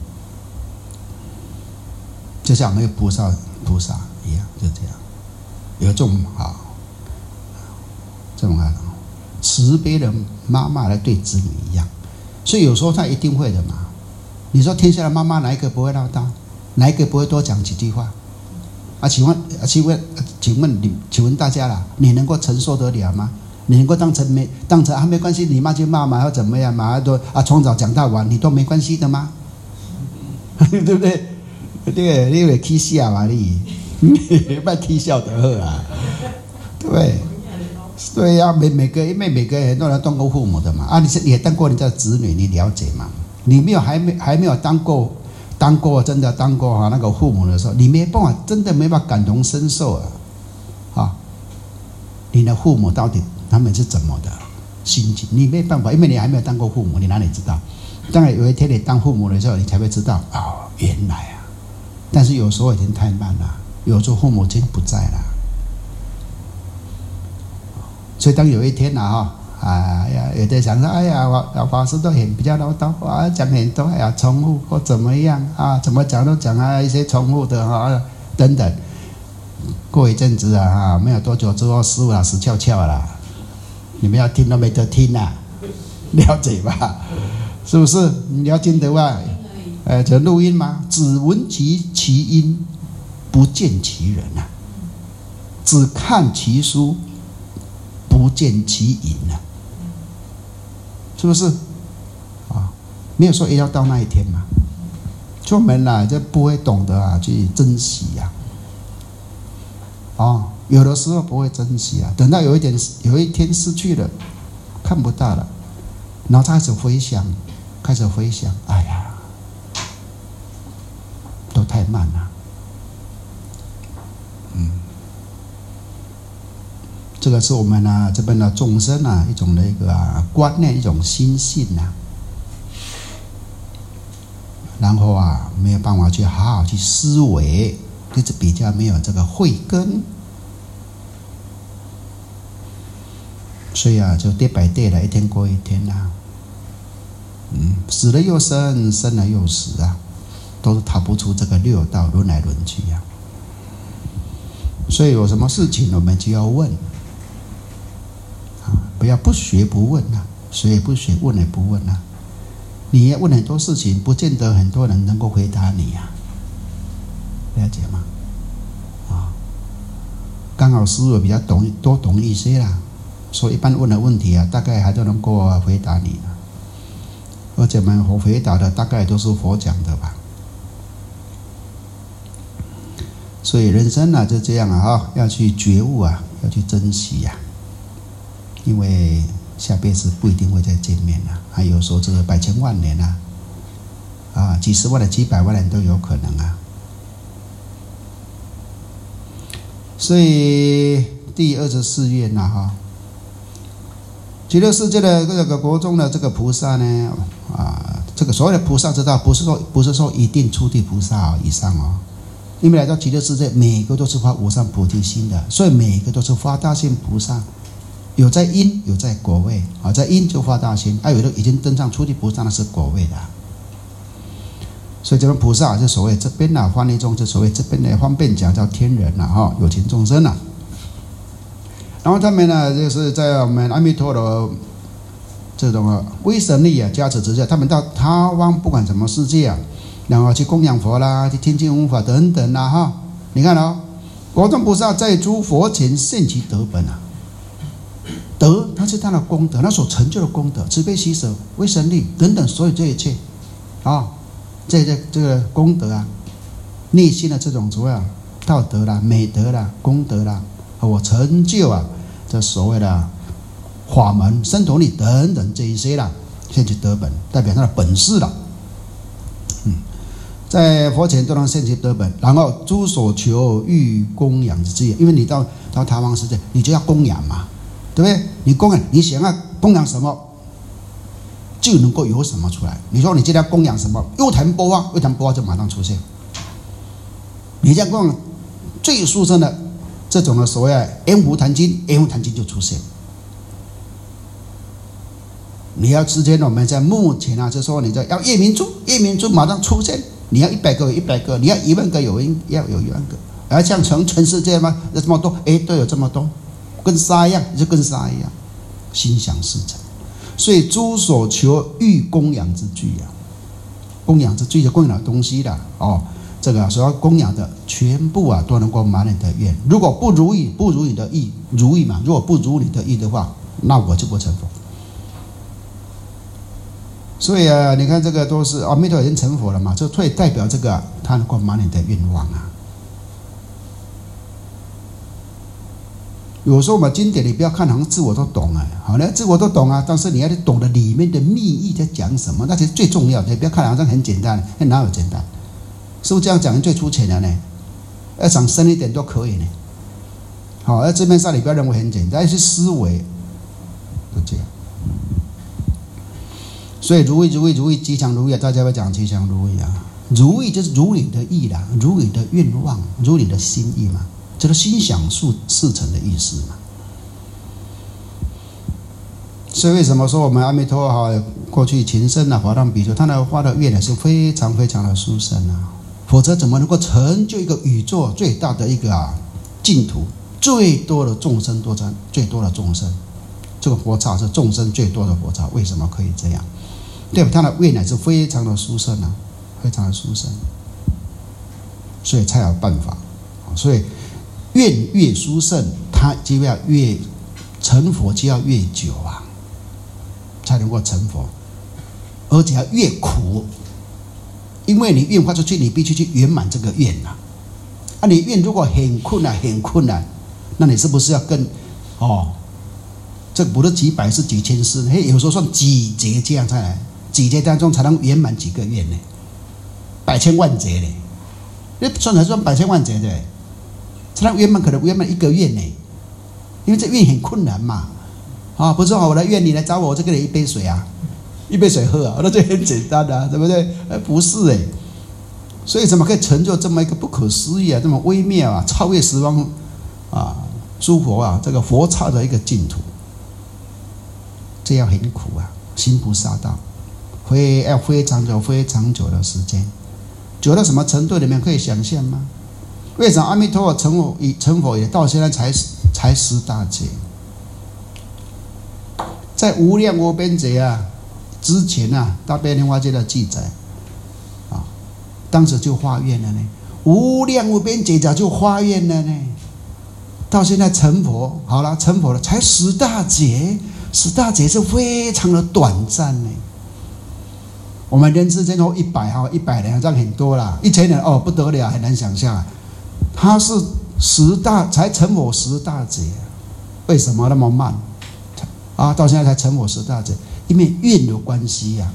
就像我们菩萨菩萨一样，就这样，有这种啊，这种啊慈悲的妈妈来对子女一样，所以有时候他一定会的嘛。你说天下的妈妈哪一个不会唠叨？哪一个不会多讲几句话？啊，请问，请问，请问你，请问大家啦，你能够承受得了吗？你能够当成没当成啊没关系，你骂就骂嘛，要怎么样嘛，都啊从早讲到晚，你都没关系的吗？对不对？对，你会起笑嘛你，别起笑得好啊，对，对呀、啊，每每个因为每个人都能当过父母的嘛，啊，你是也当过人家的子女，你了解嘛？你没有还没还没有当过当过真的当过啊那个父母的时候，你没办法，真的没办法感同身受啊，啊，你的父母到底他们是怎么的心情？你没办法，因为你还没有当过父母，你哪里知道？当然有一天你当父母的时候，你才会知道哦，原来啊。但是有时候已经太慢了，有时候父母亲不在了，所以当有一天啊，哎呀，有的想说，哎呀，我法师都很比较唠叨，啊，讲很多，哎呀，重复或怎么样啊，怎么讲都讲啊，一些重复的啊等等。过一阵子啊，没有多久之后，师父老师翘翘了，你们要听都没得听啊，了解吧？是不是？你要听的话，呃，这录音吗？只闻其其音，不见其人啊；只看其书，不见其影啊。是不是？啊，没有说也要到那一天嘛。出门了、啊、就不会懂得啊去珍惜呀、啊。哦，有的时候不会珍惜啊，等到有一点有一天失去了，看不到了，然后开始回想，开始回想，哎呀，都太慢了。嗯，这个是我们呢这边的众生啊一种的一个、啊、观念，一种心性啊。然后啊，没有办法去好好去思维，就是比较没有这个慧根，所以啊，就跌摆跌了，一天过一天啊，嗯，死了又生，生了又死啊，都逃不出这个六道轮来轮去啊。所以有什么事情我们就要问，啊，不要不学不问啊，学也不学，问也不问啊。你要问很多事情，不见得很多人能够回答你呀、啊，了解吗？啊，刚好师父比较懂，多懂一些啦，所以一般问的问题啊，大概还都能够回答你了。而且我们我回答的大概都是佛讲的吧。所以人生啊就这样啊，要去觉悟啊，要去珍惜呀、啊，因为下辈子不一定会再见面了、啊，还有时候这个百千万年啊，啊，几十万的、几百万人都有可能啊。所以第二十四愿呐、啊，哈，极乐世界的这个国中的这个菩萨呢，啊，这个所谓的菩萨知道，不是说不是说一定初地菩萨以上哦，因为来到极乐世界，每个都是发无上菩提心的，所以每个都是发大心菩萨。有在因，有在果位啊，在因就发大心，啊，有的已经登上初地菩萨，那是果位的、啊。所以这个菩萨就所谓这边啊，翻译中就所谓这边的方便讲叫天人啊，哈，有情众生啊。 然后他们呢，就是在我们阿弥陀的这种威神力啊加持之下，他们到他方不管什么世界啊，然后去供养佛啦，去听经闻法等等啦哈。你看哦，国中菩萨在诸佛前现其德本啊，德它是他的功德，他所成就的功德，慈悲喜舍、威神力等等，所有这一切啊，这这这个功德啊，内心的这种所谓道德啦、美德啦、功德啦，我成就啊，这所谓的法门、身陀力等等这一些啦，现其德本，代表他的本事啦。嗯，在佛前都能现其德本，然后诸所求欲供养之业，因为你到到他方世界，你就要供养嘛，对不对？你供养，你想要供养什么，就能够有什么出来。你说你今天要供养什么，幽檀波啊，幽檀波啊就马上出现。你这样供养最殊胜的这种的所谓烟壶坛经，烟壶坛经就出现。你要之前我们在目前啊，就说你这要夜明珠，夜明珠马上出现。你要一百个有一百个，你要一万个有一要有一万个。而像成全世界吗？有这么多，哎，都有这么多，跟沙一样，就跟沙一样，心想事成。所以诸所求欲供养之具啊，供养之具就供养的东西啦，哦，这个所要供养的全部啊都能够满你的愿。如果不如意，不如你的意，如意嘛，如果不如你的意的话，那我就不成佛。所以啊，你看这个都是阿弥陀已经成佛了嘛，这会代表这个、啊、他能够满你的愿望啊。有时候我们经典你不要看好像自我都懂啊，好呢，自我都懂啊，但是你要懂得里面的密意在讲什么，那才是最重要的。你不要看好像很简单，那哪有简单？是不是这样讲最粗浅的呢？要讲深一点都可以呢。好，而字面上你不要认为很简单，要去思维，就这样。所以如意如意如意吉祥如意啊，大家会讲吉祥如意啊。如意就是如你的意啦，如你的愿望，如你的心意嘛，这个心想事事成的意思嘛。所以为什么说我们阿弥陀佛过去情深啊，华藏比丘他的发的愿呢是非常非常的殊胜啊，否则怎么能够成就一个宇宙最大的一个啊净土，最多的众生多参，最多的众生，这个佛刹是众生最多的佛刹，为什么可以这样？对吧？他的愿乃是非常的殊胜啊，非常的殊胜，所以才有办法。所以愿越殊胜，他就要越成佛，就要越久啊，才能够成佛，而且要越苦，因为你愿发出去，你必须去圆满这个愿啊。啊，你愿如果很困难，很困难，那你是不是要更哦？这不是几百，是几千世，嘿，有时候算几劫这样才来。几劫当中才能圆满几个愿呢？百千万劫呢？那算才算百千万劫的，才能圆满，可能圆满一个愿呢？因为这愿很困难嘛，啊，不是我来愿你来找我，我就给你一杯水啊，一杯水喝啊，那就很简单啊，对不对？呃，不是哎，所以怎么可以成就这么一个不可思议啊，这么微妙啊，超越十方啊诸佛啊，这个佛刹的一个净土，这样很苦啊，行菩萨道。会要非常久、非常久的时间，久到什么程度？你们可以想象吗？为什么阿弥陀佛成佛以成佛也到现在才才十大劫？在无量无边劫啊之前啊，大悲莲花经的记载啊，当时就发愿了呢。无量无边劫早就发愿了呢，到现在成佛好了，成佛了才十大劫，十大劫是非常的短暂呢。我们人世间说一百哈，一百人这样很多啦，一千人哦不得了，很难想象啊。他是十大才成佛十大劫，为什么那么慢？啊，到现在才成佛十大劫，因为愿有关系呀、啊。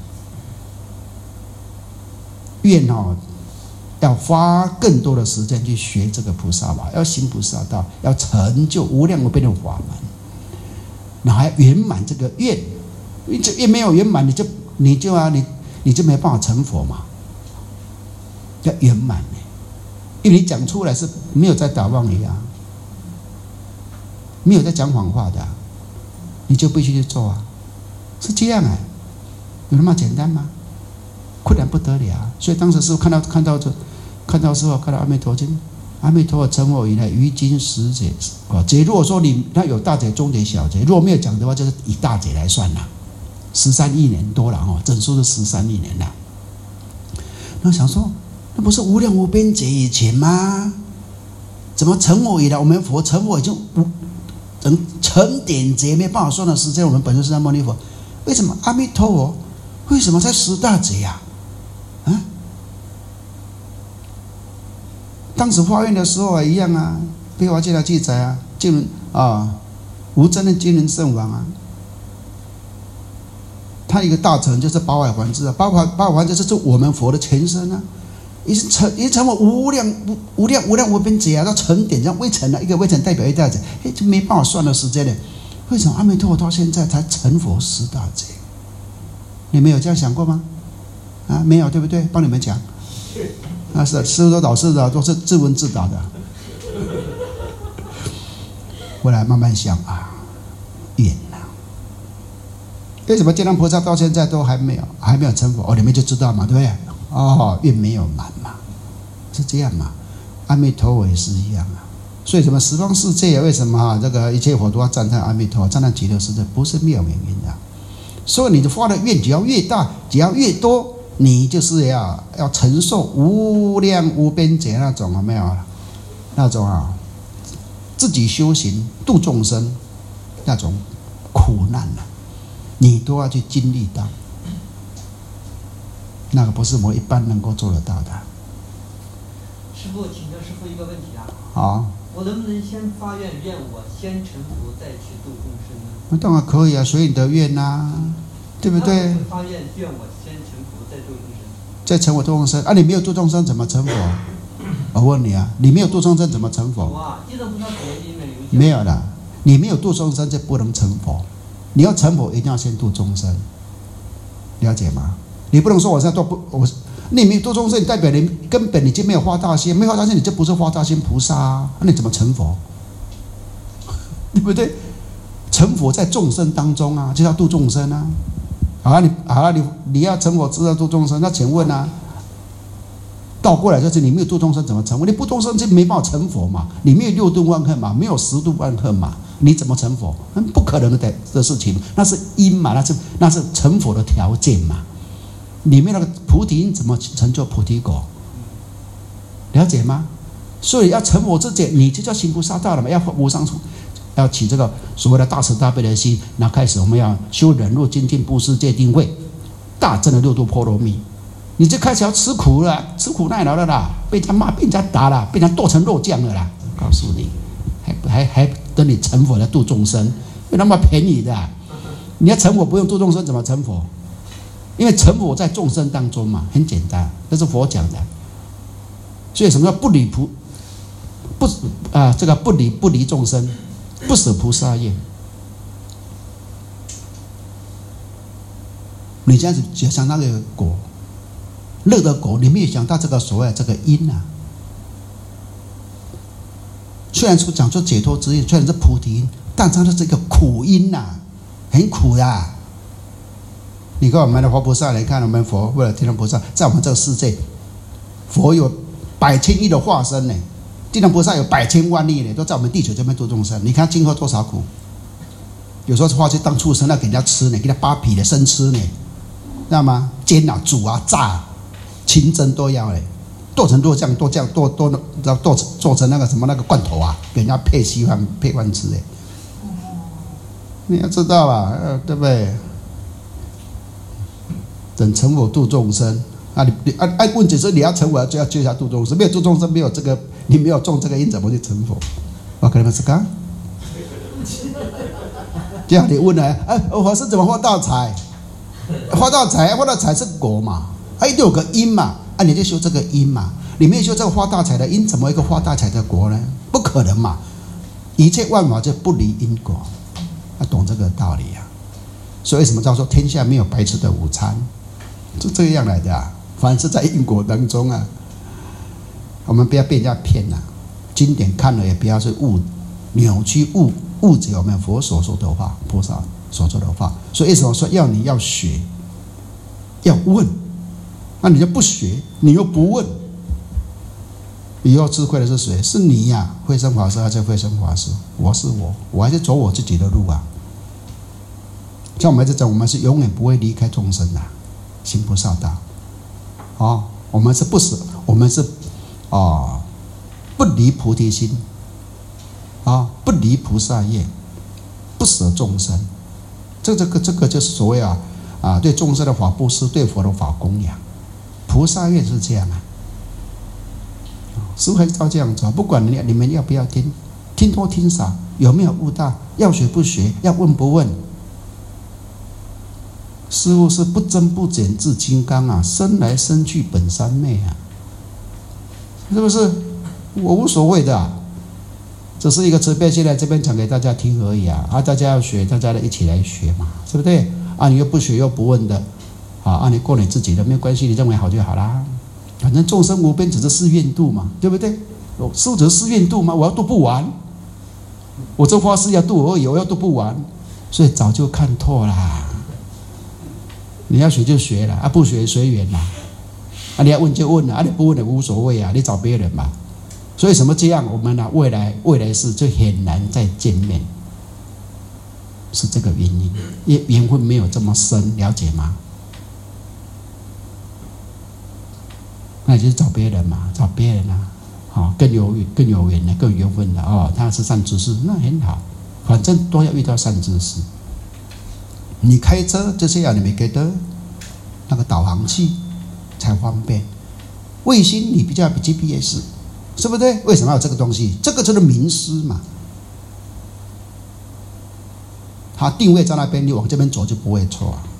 愿哦，要花更多的时间去学这个菩萨法，要行菩萨道，要成就无量无边的法门，然后还圆满这个愿。因为这愿没有圆满，你就你就啊你。你就没办法成佛嘛，要圆满呢，因为你讲出来是没有在打妄语啊，没有在讲谎话的、啊，你就必须去做啊，是这样啊，有那么简单吗？困难不得了、啊。所以当时师父看到看到这，看到师父看到阿弥陀经， 阿弥陀佛成佛以来，于今十劫哦。劫如果说你他有大劫、中劫、小劫，如果没有讲的话，就是以大劫来算啦，十三亿年多了哦，整数是十三亿年了。那想说，那不是无量无边劫以前吗？怎么成佛以来，我们佛成佛已经无成成点劫没办法算的时间，我们本身是释迦牟尼佛，为什么阿弥陀佛为什么在十大劫呀、啊？啊？当时发愿的时候啊，一样啊，《悲华经》的记载啊，经轮啊，无真的经轮圣王啊，他一个大乘就是八海环支啊，八海八海环支是我们佛的前身啊，已经成已经成为无量无无量无量无边劫啊，到成点像微尘啊，一个微尘代表一大劫，哎，就没办法算的时间呢。为什么阿弥陀佛到现在才成佛十大劫？你们有这样想过吗？啊，没有，对不对？帮你们讲。啊，是师父导师的都是自问自答的。后来慢慢想啊，缘呐、啊，为什么地藏菩萨到现在都还没有还没有成佛？哦，你们就知道嘛，对不对？哦，愿没有满嘛，是这样嘛。阿弥陀佛也是一样啊。所以什么十方世界为什么啊？这个一切佛都要赞叹阿弥陀佛，赞叹极乐世界，不是没有原因的。所以你的发的愿只要越大，只要越多。你就是要要承受无量无边劫那种有没有？那种啊，自己修行度众生那种苦难啊，你都要去经历到。那个不是我们一般能够做得到的。 师父，请教师父一个问题啊。 好。 我能不能先发愿，愿我先成佛，再去度众生呢？ 那当然可以啊，随你的愿呐、啊，对不对？ 发愿，愿我先成佛，再度众生。 再成我度众生啊！你没有度众生怎么成佛？我问你啊，你没有度众生怎么成佛？ 哇，地藏菩萨没有的，你没有度众生就不能成佛。你要成佛，一定要先度众生，了解吗？你不能说我现在都不我，你没有度众生，代表你根本你就没有发大心，没有发大心，你就不是发大心菩萨啊！那你怎么成佛？对不对？成佛在众生当中啊，就要度众生啊。好了，你好了，你你要成佛，知道度众生，那请问啊，倒过来就是你没有度众生怎么成佛？你不度众生就没办法成佛嘛，你没有六度万恨嘛，没有十度万恨嘛，你怎么成佛？那不可能的的事情，那是因嘛，那是那是成佛的条件嘛。里面那个菩提因怎么成就菩提果？了解吗？所以要成佛之前，你就叫行菩萨道了嘛，要无上处。要起这个所谓的大慈大悲的心，那开始我们要修忍辱精进布施戒定慧，大正的六度波罗蜜。你就开始要吃苦了，吃苦耐劳了啦，被人家骂，被人家打了，被人家剁成肉酱了啦。告诉你，还还还等你成佛来度众生，没那么便宜的、啊。你要成佛不用度众生，怎么成佛？因为成佛在众生当中嘛，很简单，这是佛讲的。所以什么叫不离菩不啊？这个不离不离众生。不舍菩萨业，你这样子就想那个果，乐的果，你没有想到这个所谓的这个因啊。虽然说讲说解脱之因，虽然是菩提因，但它是这个苦因呐、啊，很苦的、啊。你看我们的佛菩萨来看，我们佛为了地藏菩萨，在我们这个世界，佛有百千亿的化身呢。地藏菩萨有百千万亿呢，都在我们地球这边度众生。你看今后多少苦？有时候化去当畜生，那给人家吃呢，给他扒皮的生吃呢，知道吗？煎啊、煮啊、炸、啊、清蒸都要嘞，剁成肉酱、剁酱、剁剁剁剁做成那个什么那个罐头啊，给人家配稀饭配饭吃哎。你要知道啊，呃，对不对？等成佛度众生。啊，你你按按问题是你要成佛就要接下度众生，没有度众生，没有这个，你没有种这个因，怎么去成佛？我跟你们说讲，这样你问了，哎，我是怎么发大财？发大财，发大财是果嘛，啊，一定有个因嘛，啊，你就修这个因嘛，你没有修这个发大财的因，怎么一个发大财的果呢？不可能嘛，一切万法就不离因果，要懂这个道理啊。所以为什么叫做天下没有白吃的午餐？是这样来的啊。凡是在因果当中啊，我们不要被人家骗了、啊。经典看了也不要去误扭曲误误解我们佛所说的话，菩萨所说的话。所以为什么说要你要学，要问？那你就不学，你又不问， 以后智慧的是谁？是你呀、啊，慧生法师还是慧生法师？我是我，我还是走我自己的路啊。像我们在讲，我们是永远不会离开众生的，行菩萨道。哦，我们是不舍，我们是哦不离菩提心，啊、哦、不离菩萨业，不舍众生。这这个这个就是所谓啊啊对众生的法布施，对佛的法供养。菩萨愿是这样啊。师父还是照这样走，不管你你们要不要听，听多听少，有没有悟到，要学不学，要问不问。师父是不增不减至金刚啊，生来生去本三昧啊，是不是？我无所谓的、啊，只是一个慈悲心来这边讲给大家听而已啊。啊，大家要学，大家一起来学嘛，是不对？啊，你又不学又不问的，啊，啊你过你自己的没有关系，你认为好就好啦。反正众生无边，只是誓愿度嘛，对不对？师父只是誓愿度嘛，我要度不完，我这发誓要度而已，我要度不完，所以早就看透啦。你要学就学了，啊不学随缘啦，啊你要问就问了，啊你不问也无所谓啊，你找别人嘛。所以什么这样，我们呢、啊、未来未来世就很难再见面，是这个原因，因为缘分没有这么深，了解吗？那你就找别人嘛，找别人啊，好、哦、更有更有缘的，更有缘分的哦，他是善知识，那很好，反正都要遇到善知识。你开车就是要你们给的那个导航器才方便，卫星你比较比 G P S， 是不对？为什么要有这个东西？这个就是名师嘛，它定位在那边，你往这边走就不会错、啊。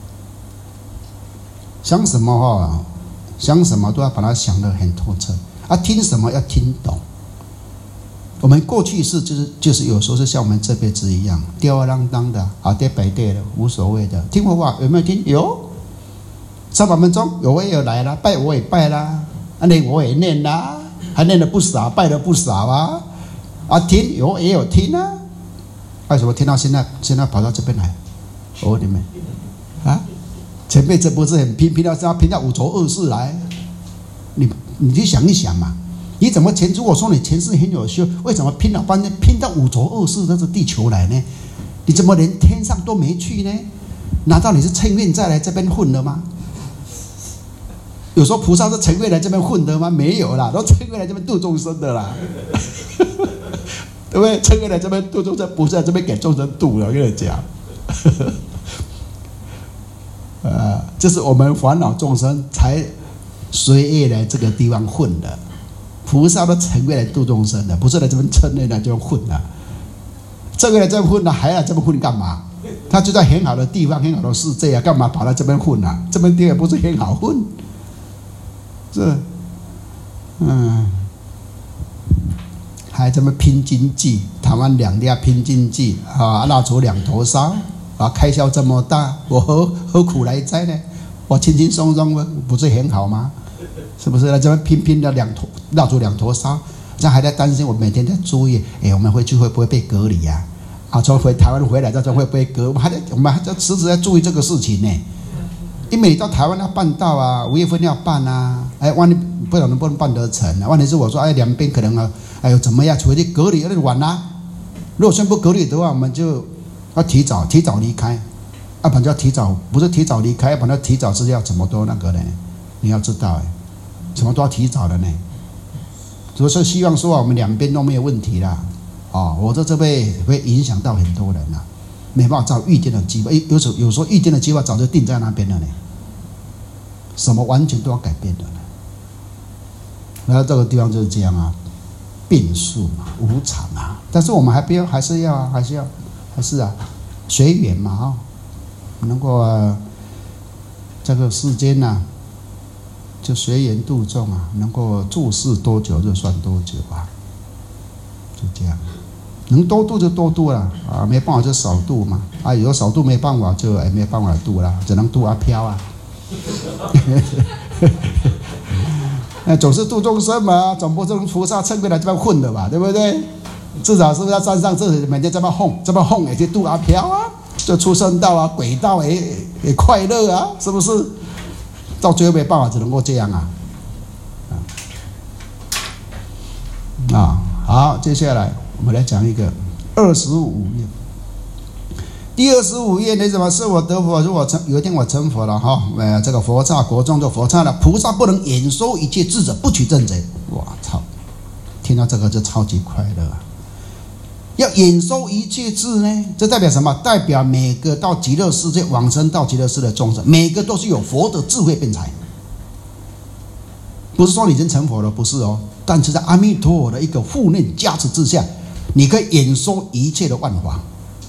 想什么哈、哦，想什么都要把它想得很透彻啊，听什么要听懂。我们过去是就是就是有时候是像我们这辈子一样吊儿郎当的啊，跌白跌的无所谓的。听佛法有没有听？有。三百分钟有我也有来了，拜我也拜啦，啊念我也念啦，还念了不少，拜了不少啊。啊听有也有听啊。为什么听到现在现在跑到这边来？我问你们啊，前辈子不是很拼，拼到要拼到五浊恶世来？你你去想一想嘛。你怎么前？如果说你前世很有修，为什么拼了半天拼到五浊恶世这是地球来呢？你怎么连天上都没去呢？难道你是趁愿再来这边混的吗？有时候菩萨是趁愿来这边混的吗？没有啦，都趁愿来这边度众生的啦，对不对？趁愿来这边度众生，不是在这边给众生度了。我跟你讲，呃，这是我们烦恼众生才随业来这个地方混的。菩萨都成为来度众生的，不是来这边蹭的来这边混的。这个来这边混的，还来这边混干嘛？他就在很好的地方、很好的世界啊，干嘛跑到这边混啊？这边地方不是很好混？是，嗯，还这么拼经济，台湾两地拼经济啊，蜡烛两头烧啊，开销这么大，我何何苦来哉呢？我轻轻松松的，不是很好吗？是不是？那这边拼拼的两头蜡烛两头烧，这样还在担心我每天在注意，哎，我们回去会不会被隔离呀、啊？啊，从回台湾回来之后会不会隔？我们还在我们还在时时在注意这个事情呢。因为你到台湾要办到啊，五月份要办啊，哎，万一不知道能不能办得成啊？问题是我说，哎，两边可能啊，哎呦怎么样？回去隔离有点晚啦、啊。如果宣布隔离的话，我们就要提早提早离开，要不然就要提早，不是提早离开，要不然提早是要怎么多那个呢？你要知道哎。什么都要提早的呢，所以说希望说我们两边都没有问题啦，哦，我在这边会影响到很多人啦，没办法照预定的计划，有时有时候预定的计划早就定在那边了呢，什么完全都要改变的呢，然后这个地方就是这样啊，变数嘛，无常啊，但是我们还不要，还是要啊，还是要，还是啊，随缘嘛啊、哦，能够、啊、这个世间呐、啊。就随缘度众啊，能够住世多久就算多久啊，就这样，能多度就多度了啊，没办法就少度嘛啊，有少度没办法就也没办法度了，只能度阿飘啊，那总是度众生嘛，总不是菩萨趁过来这边混的吧，对不对？至少是不是在山上这里每天这么哄，这么哄也去度阿飘啊，就出生道啊，鬼道也也快乐啊，是不是？到最后没办法，只能够这样啊！ 啊。好，接下来我们来讲一个二十五页。第二十五页，你怎么是我得佛？如果成有一天我成佛了哈，呃，这个佛刹国中的佛刹了，菩萨不能演说一切智者，不取正贼。我操！听到这个就超级快乐啊！要演说一切智呢，这代表什么？代表每个到极乐世界往生到极乐世界的众生，每个都是有佛的智慧辩才。不是说你已经成佛了，不是哦。但是在阿弥陀佛的一个护念加持之下，你可以演说一切的万法。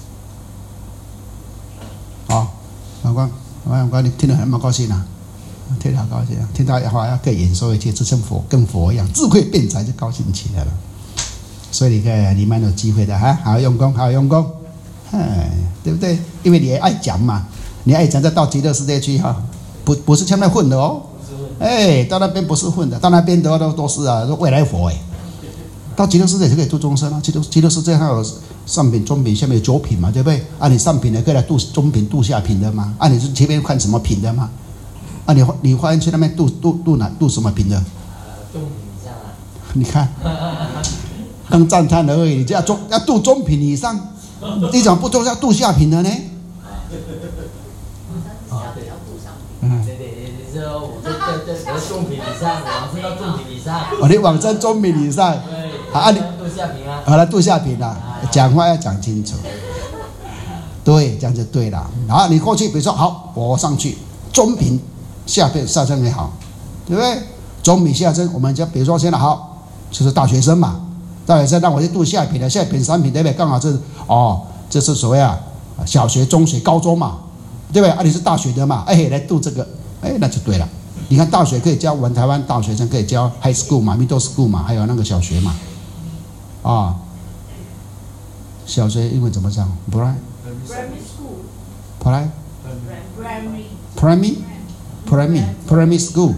好，老关，老关，你听得很蛮高兴啊，听得好高兴啊，听到话要可以演说一切，就像佛跟佛一样，智慧辩才就高兴起来了。所以你看，你蛮有机会的哈，好好用功，好好用功，哎，对不对？因为你也爱讲嘛，你爱讲，再到极乐世界去哈，不不是像那混的哦，哎，到那边不是混的，到那边的话都都是啊，未来佛哎。到极乐世界就可以度众生啊，极乐极乐世界还有上品、中品、下面有九品嘛，对不对？啊，你上品的可以来度中品、度下品的吗？啊，你是前面看什么品的吗？啊，你你花园去那边度度度哪度什么品的？ 中品以上啊。 你看，刚赞叹而已，你就要中要度中品以上，你怎么不做要度下品的呢？ 嗯，对对对，你说我在在在中品以上，往生到中品以上。 哦，你往生中品以上。啊，你度下品啊， 好了，度下品了，讲话要讲清楚，对，这样就对了。然后你过去，比如说，好，我上去中品下品下生也好，对不对？中品下生，我们就比如说现在好，就是大学生嘛，大学生让我去度下品的，下品三品，对不对？刚好是哦，这是所谓啊，小学、中学、高中嘛，对不对？啊，你是大学的嘛，哎，来度这个，哎，那就对了。你看大学可以教，我们台湾大学生可以教 high school 嘛 ，middle school 嘛，还有那个小学嘛。啊，小学英文怎么讲 ？Primary school. Primary. Primary. Primary. Primary school.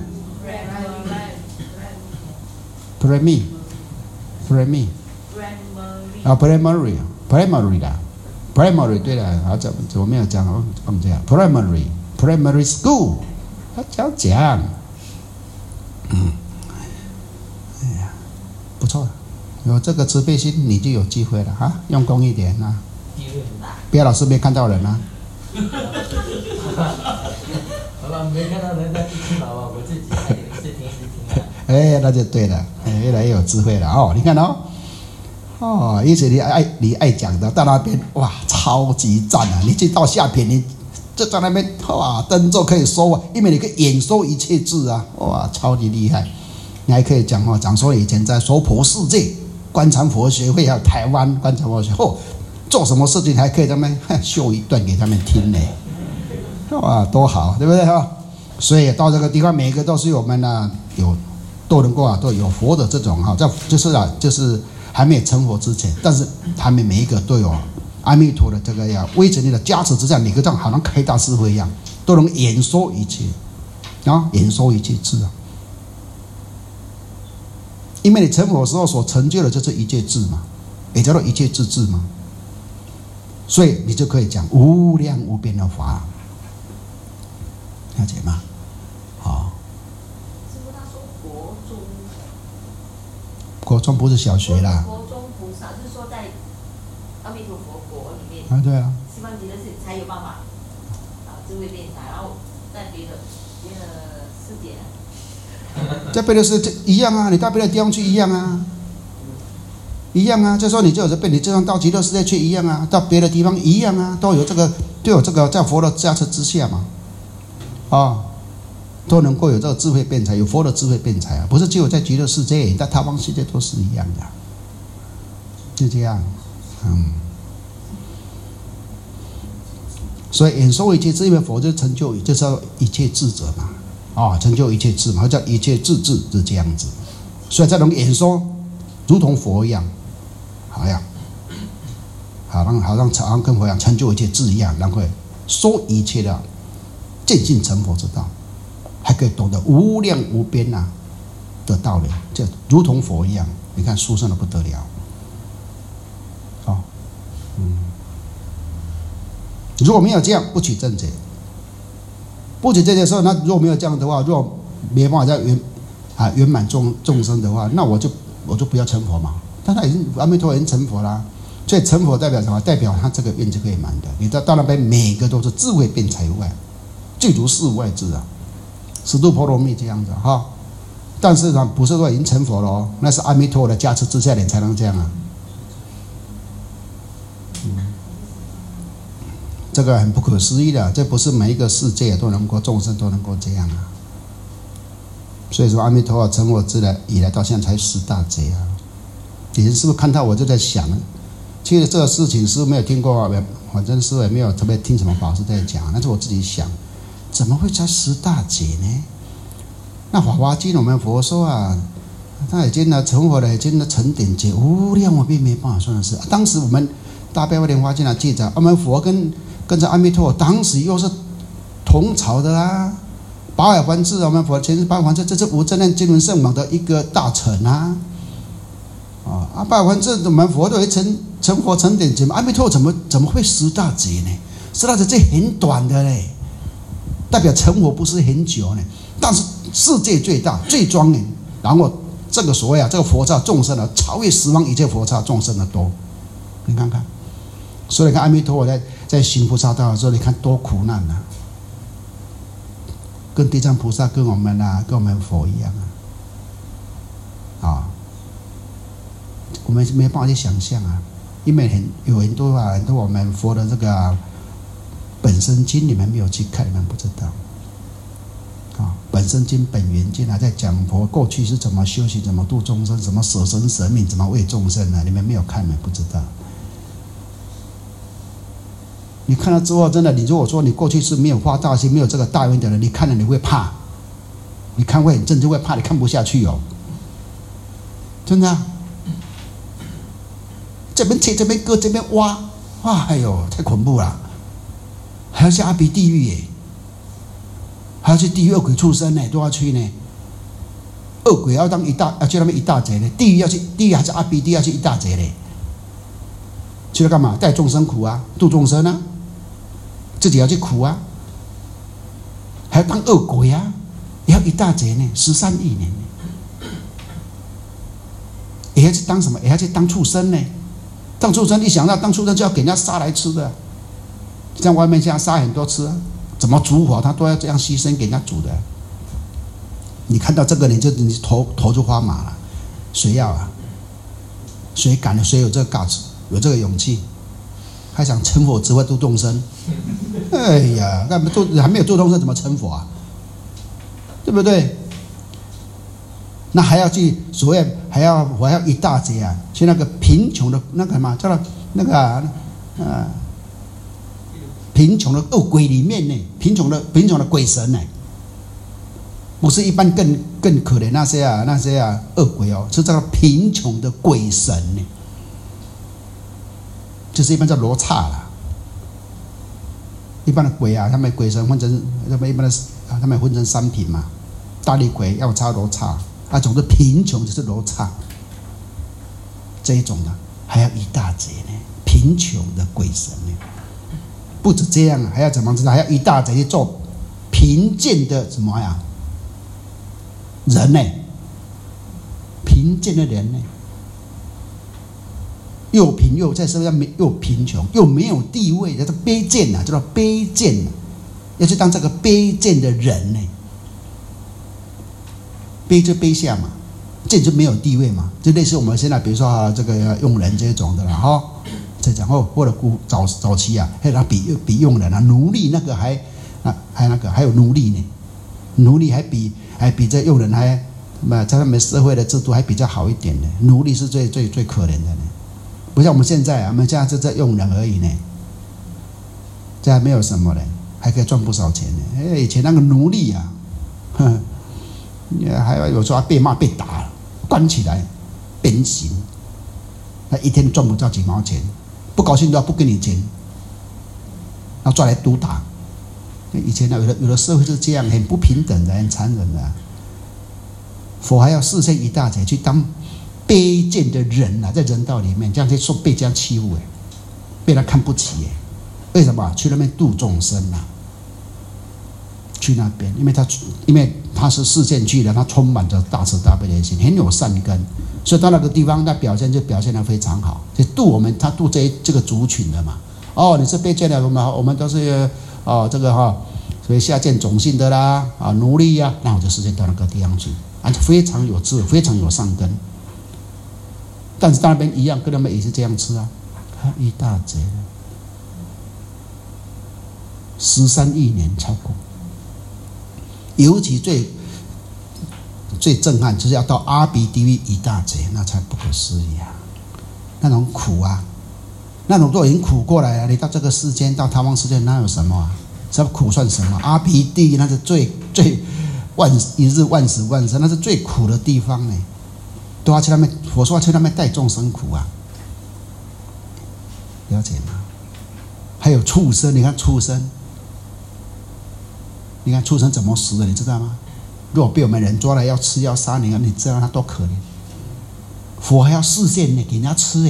Primary. Primary. 啊 ，primary. Primary 的 ，primary 对了，啊，怎怎么没有讲？忘记了 ，primary. Primary school. 他讲讲，嗯，哎呀，不错。有这个慈悲心，你就有机会了哈，用功一点啊，不要老是没看到人啊。 好了，没看到人再去听好吧，我自己还有一次听一次听啊。 哎，那就对了，哎，越来越有智慧了哦。你看哦，哦，因此你爱你爱讲的，到那边哇，超级赞啊！你去到下品，你就在那边哇，灯咒可以说啊，因为你可以演说一切字啊，哇，超级厉害。你还可以讲哦，讲说以前在娑婆世界。观禅佛学会，还有台湾观禅佛学哦，做什么事情还可以他们秀一段给他们听呢？哇，多好，对不对哈？所以到这个地方，每个都是我们呢、啊、有都能够啊都有佛的这种哈，在就是啊就是还没有成佛之前，但是他们每一个都有阿弥陀的这个呀威神力的加持之下，每个这样好像开大智慧一样，都能演说一切啊，演说一切智啊。因为你成佛的时候所成就的就是一切智嘛，也叫做一切智智嘛，所以你就可以讲无量无边的法，了解吗？好。 师父他说国中， 国中不是小学啦。 国中菩萨就是说在阿弥陀佛国里面， 啊对啊。 西方极乐世界才有办法啊智慧辩才，然后在别的别的世界。 在别的是一样啊，你到别的地方去一样啊，一样啊。就说你就有这被你这样到极乐世界去一样啊，到别的地方一样啊，都有这个都有这个在佛的加持之下嘛，啊，都能够有这个智慧辩才，有佛的智慧辩才啊，不是只有在极乐世界，在他方世界都是一样的，就这样，嗯。所以演说一切智，因为佛就成就，就是要一切智者嘛。啊，成就一切智嘛，叫一切智智是这样子，所以这种演说如同佛一样，好呀，好让好让好像跟佛一样成就一切智一样，然后说一切的渐进成佛之道，还可以懂得无量无边呐、啊、的道理，就如同佛一样。你看殊胜的不得了，哦，嗯，如果没有这样，不取正解。不取这些时候，那如果没有这样的话，如果没办法在圆啊圆满众众生的话，那我就我就不要成佛嘛。但他已经阿弥陀佛已经成佛啦，所以成佛代表什么？代表他这个愿就可以满的。你到到那边每个都是智慧变财外，具足事无外智啊，十度波罗蜜这样子哈。但是呢，不是说已经成佛了哦，那是阿弥陀佛的加持之下，你才能这样啊。嗯，这个很不可思议的，这不是每一个世界都能够众生都能够这样啊。所以说，阿弥陀佛成佛之来以来到现在才十大劫啊。你是不是看到我就在想？其实这个事情是没有听过，反正是也没有特别听什么法师在讲，但是我自己想，怎么会才十大劫呢？那《法华经》我们佛说啊，他已经呢成佛了，已经呢成顶劫，无量无边没办法算的是。当时我们大悲莲华经的记载，我们佛跟跟着阿弥陀佛，当时又是同朝的啦。八海环智，我们佛前世八海环智，这是无正念经轮圣王的一个大臣啊。啊，八海环智，我们佛都会成成佛成顶劫，阿弥陀佛怎么怎么会十大劫呢？十大劫这很短的嘞，代表成佛不是很久呢。但是世界最大、最庄严，然后这个所谓啊，这个佛刹众生啊，超越十方一切佛刹众生的多。你看看，所以你看阿弥陀佛在在行菩萨道的时候，你看多苦难啊，跟地藏菩萨、跟我们啊、跟我们佛一样啊，啊，我们没办法去想象啊，因为很有很多啊，很多我们佛的这个、啊、本身经你们没有去看，你们不知道。啊，本身经、本源经还在讲佛过去是怎么修行、怎么度众生、怎么舍身舍命、怎么为众生呢？你们没有看，你们不知道。你看了之后，真的，你如果说你过去是没有发大心、没有这个大愿的人，你看了你会怕，你看会很震惊，会怕，你看不下去哦。真的、啊，这边切，这边割，这边挖，哇，哎呦，太恐怖了，还要下阿鼻地狱耶！还要去地狱恶鬼畜生呢，都要去呢。恶鬼要当一大，要去那边一大贼呢。地狱要去，地狱还是阿鼻地要去一大贼呢。去了干嘛？带众生苦啊，度众生啊，自己要去苦啊，还要当恶鬼啊，也要一大贼呢，十三亿年呢。也要去当什么？也要去当畜生呢。当畜生，一想到当畜生就要给人家杀来吃的，像外面这样杀很多吃啊。怎么煮火，他都要这样牺牲给人家煮的。你看到这个，你就你头头就发麻了。谁要啊？谁敢？谁有这个 guts， 有这个勇气？还想成佛只会度众生？哎呀，那度还没有度众生，怎么成佛啊？对不对？那还要去所谓还要我还要一大劫啊，去那个贫穷的那个什么叫做那个啊。呃贫穷的恶鬼里面呢，贫穷的贫穷的鬼神呢，不是一般更更可怜那些啊那些啊恶鬼哦，是这个贫穷的鬼神呢，就是一般叫罗刹啦。一般的鬼啊，他们鬼神分成他们一般的啊，他们分成三品嘛，大力鬼、药叉、罗刹，那种是贫穷就是罗刹，这一种的还要一大劫呢，贫穷的鬼神呢。不止这样，还要怎么知道？还要一大贼去做贫贱的什么呀？人呢？贫贱的人呢？又贫又在社会上又贫穷又没有地位，叫做卑贱呐，叫做卑贱呐，要去当这个卑贱的人呢？卑就卑下嘛，贱就没有地位嘛，就类似我们现在比如说啊，这个佣人这种的啦，哈。再讲后，或者古早早期啊，还有他比比佣人啊，奴隶那个还啊，还那个还有奴隶呢，奴隶还比还比这佣人还，那在他们社会的制度还比较好一点的，奴隶是最最最可怜的呢，不像我们现在啊，我们现在就在佣人而已呢，这还没有什么呢，还可以赚不少钱呢。哎，以前那个奴隶啊，哼，还有时候还被骂被打，关起来鞭刑，他一天赚不到几毛钱。不高兴都要不跟你钱，然后抓来毒打。以前呢，有的有的社会是这样，很不平等的，很残忍的。佛还要视现一大劫去当卑贱的人啊，在人道里面这样去受被这样欺负，哎，被他看不起，哎，为什么？去那边度众生啊？去那边，因为他因为他是视现去的，他充满着大慈大悲的心，很有善根。 所以到那个地方，那表现就表现得非常好，就度我们，他度这这个族群的嘛。哦，你是被建了，我们我们都是哦这个哈、哦，所以下贱种姓的啦，啊奴隶呀、啊，那我就实践到那个地方去，啊非常有智，非常有善根。但是到那边一样，跟他们也是这样吃啊，一大截，十三亿年超过，尤其最。最震撼就是要到阿鼻地狱一大劫，那才不可思议啊！那种苦啊，那种都已经苦过来了。你到这个世间，到他方世界，那有什么啊？这苦算什么？阿鼻地狱那是最最万一日万死万生，那是最苦的地方呢。都要去那边，我说要去那边带众生苦啊，了解吗？还有畜生，你看畜生，你看畜生怎么死的，你知道吗？如果被我们人抓来要吃要杀你，你知道他多可怜？佛还要示现呢，给人家吃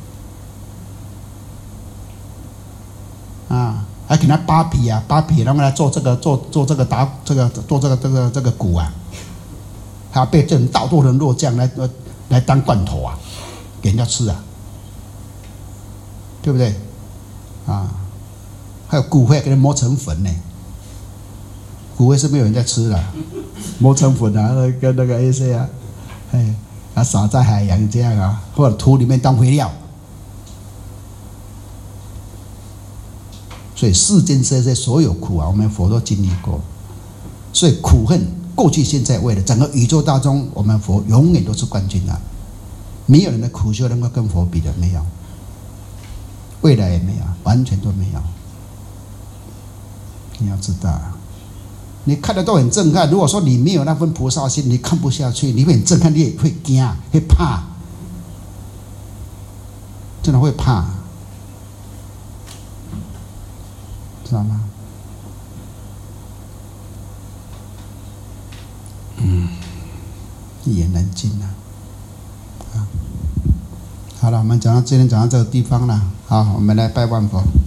哎，啊，还给人家扒皮啊，扒皮，然后来做这个做做这个打这个做这个这个这个骨啊，还要被这种倒剁成肉酱来来当罐头啊，给人家吃啊，对不对？啊，还有骨灰给人磨成粉呢。骨灰是没有人在吃的，磨成粉啊，跟那个一些啊，哎，啊撒在海洋这样啊，或者土里面当肥料。所以世间这些所有苦啊，我们佛都经历过。所以苦恨过去、现在、未来，整个宇宙当中，我们佛永远都是冠军啊！没有人的苦修能够跟佛比的，没有，未来也没有，完全都没有。你要知道啊。你看的都很震撼。如果说你没有那份菩萨心，你看不下去，你会很震撼，你也会惊，会怕，真的会怕，知道吗？嗯，一言难尽啊！啊，好了，我们讲到今天讲到这个地方了，好，我们来拜万佛。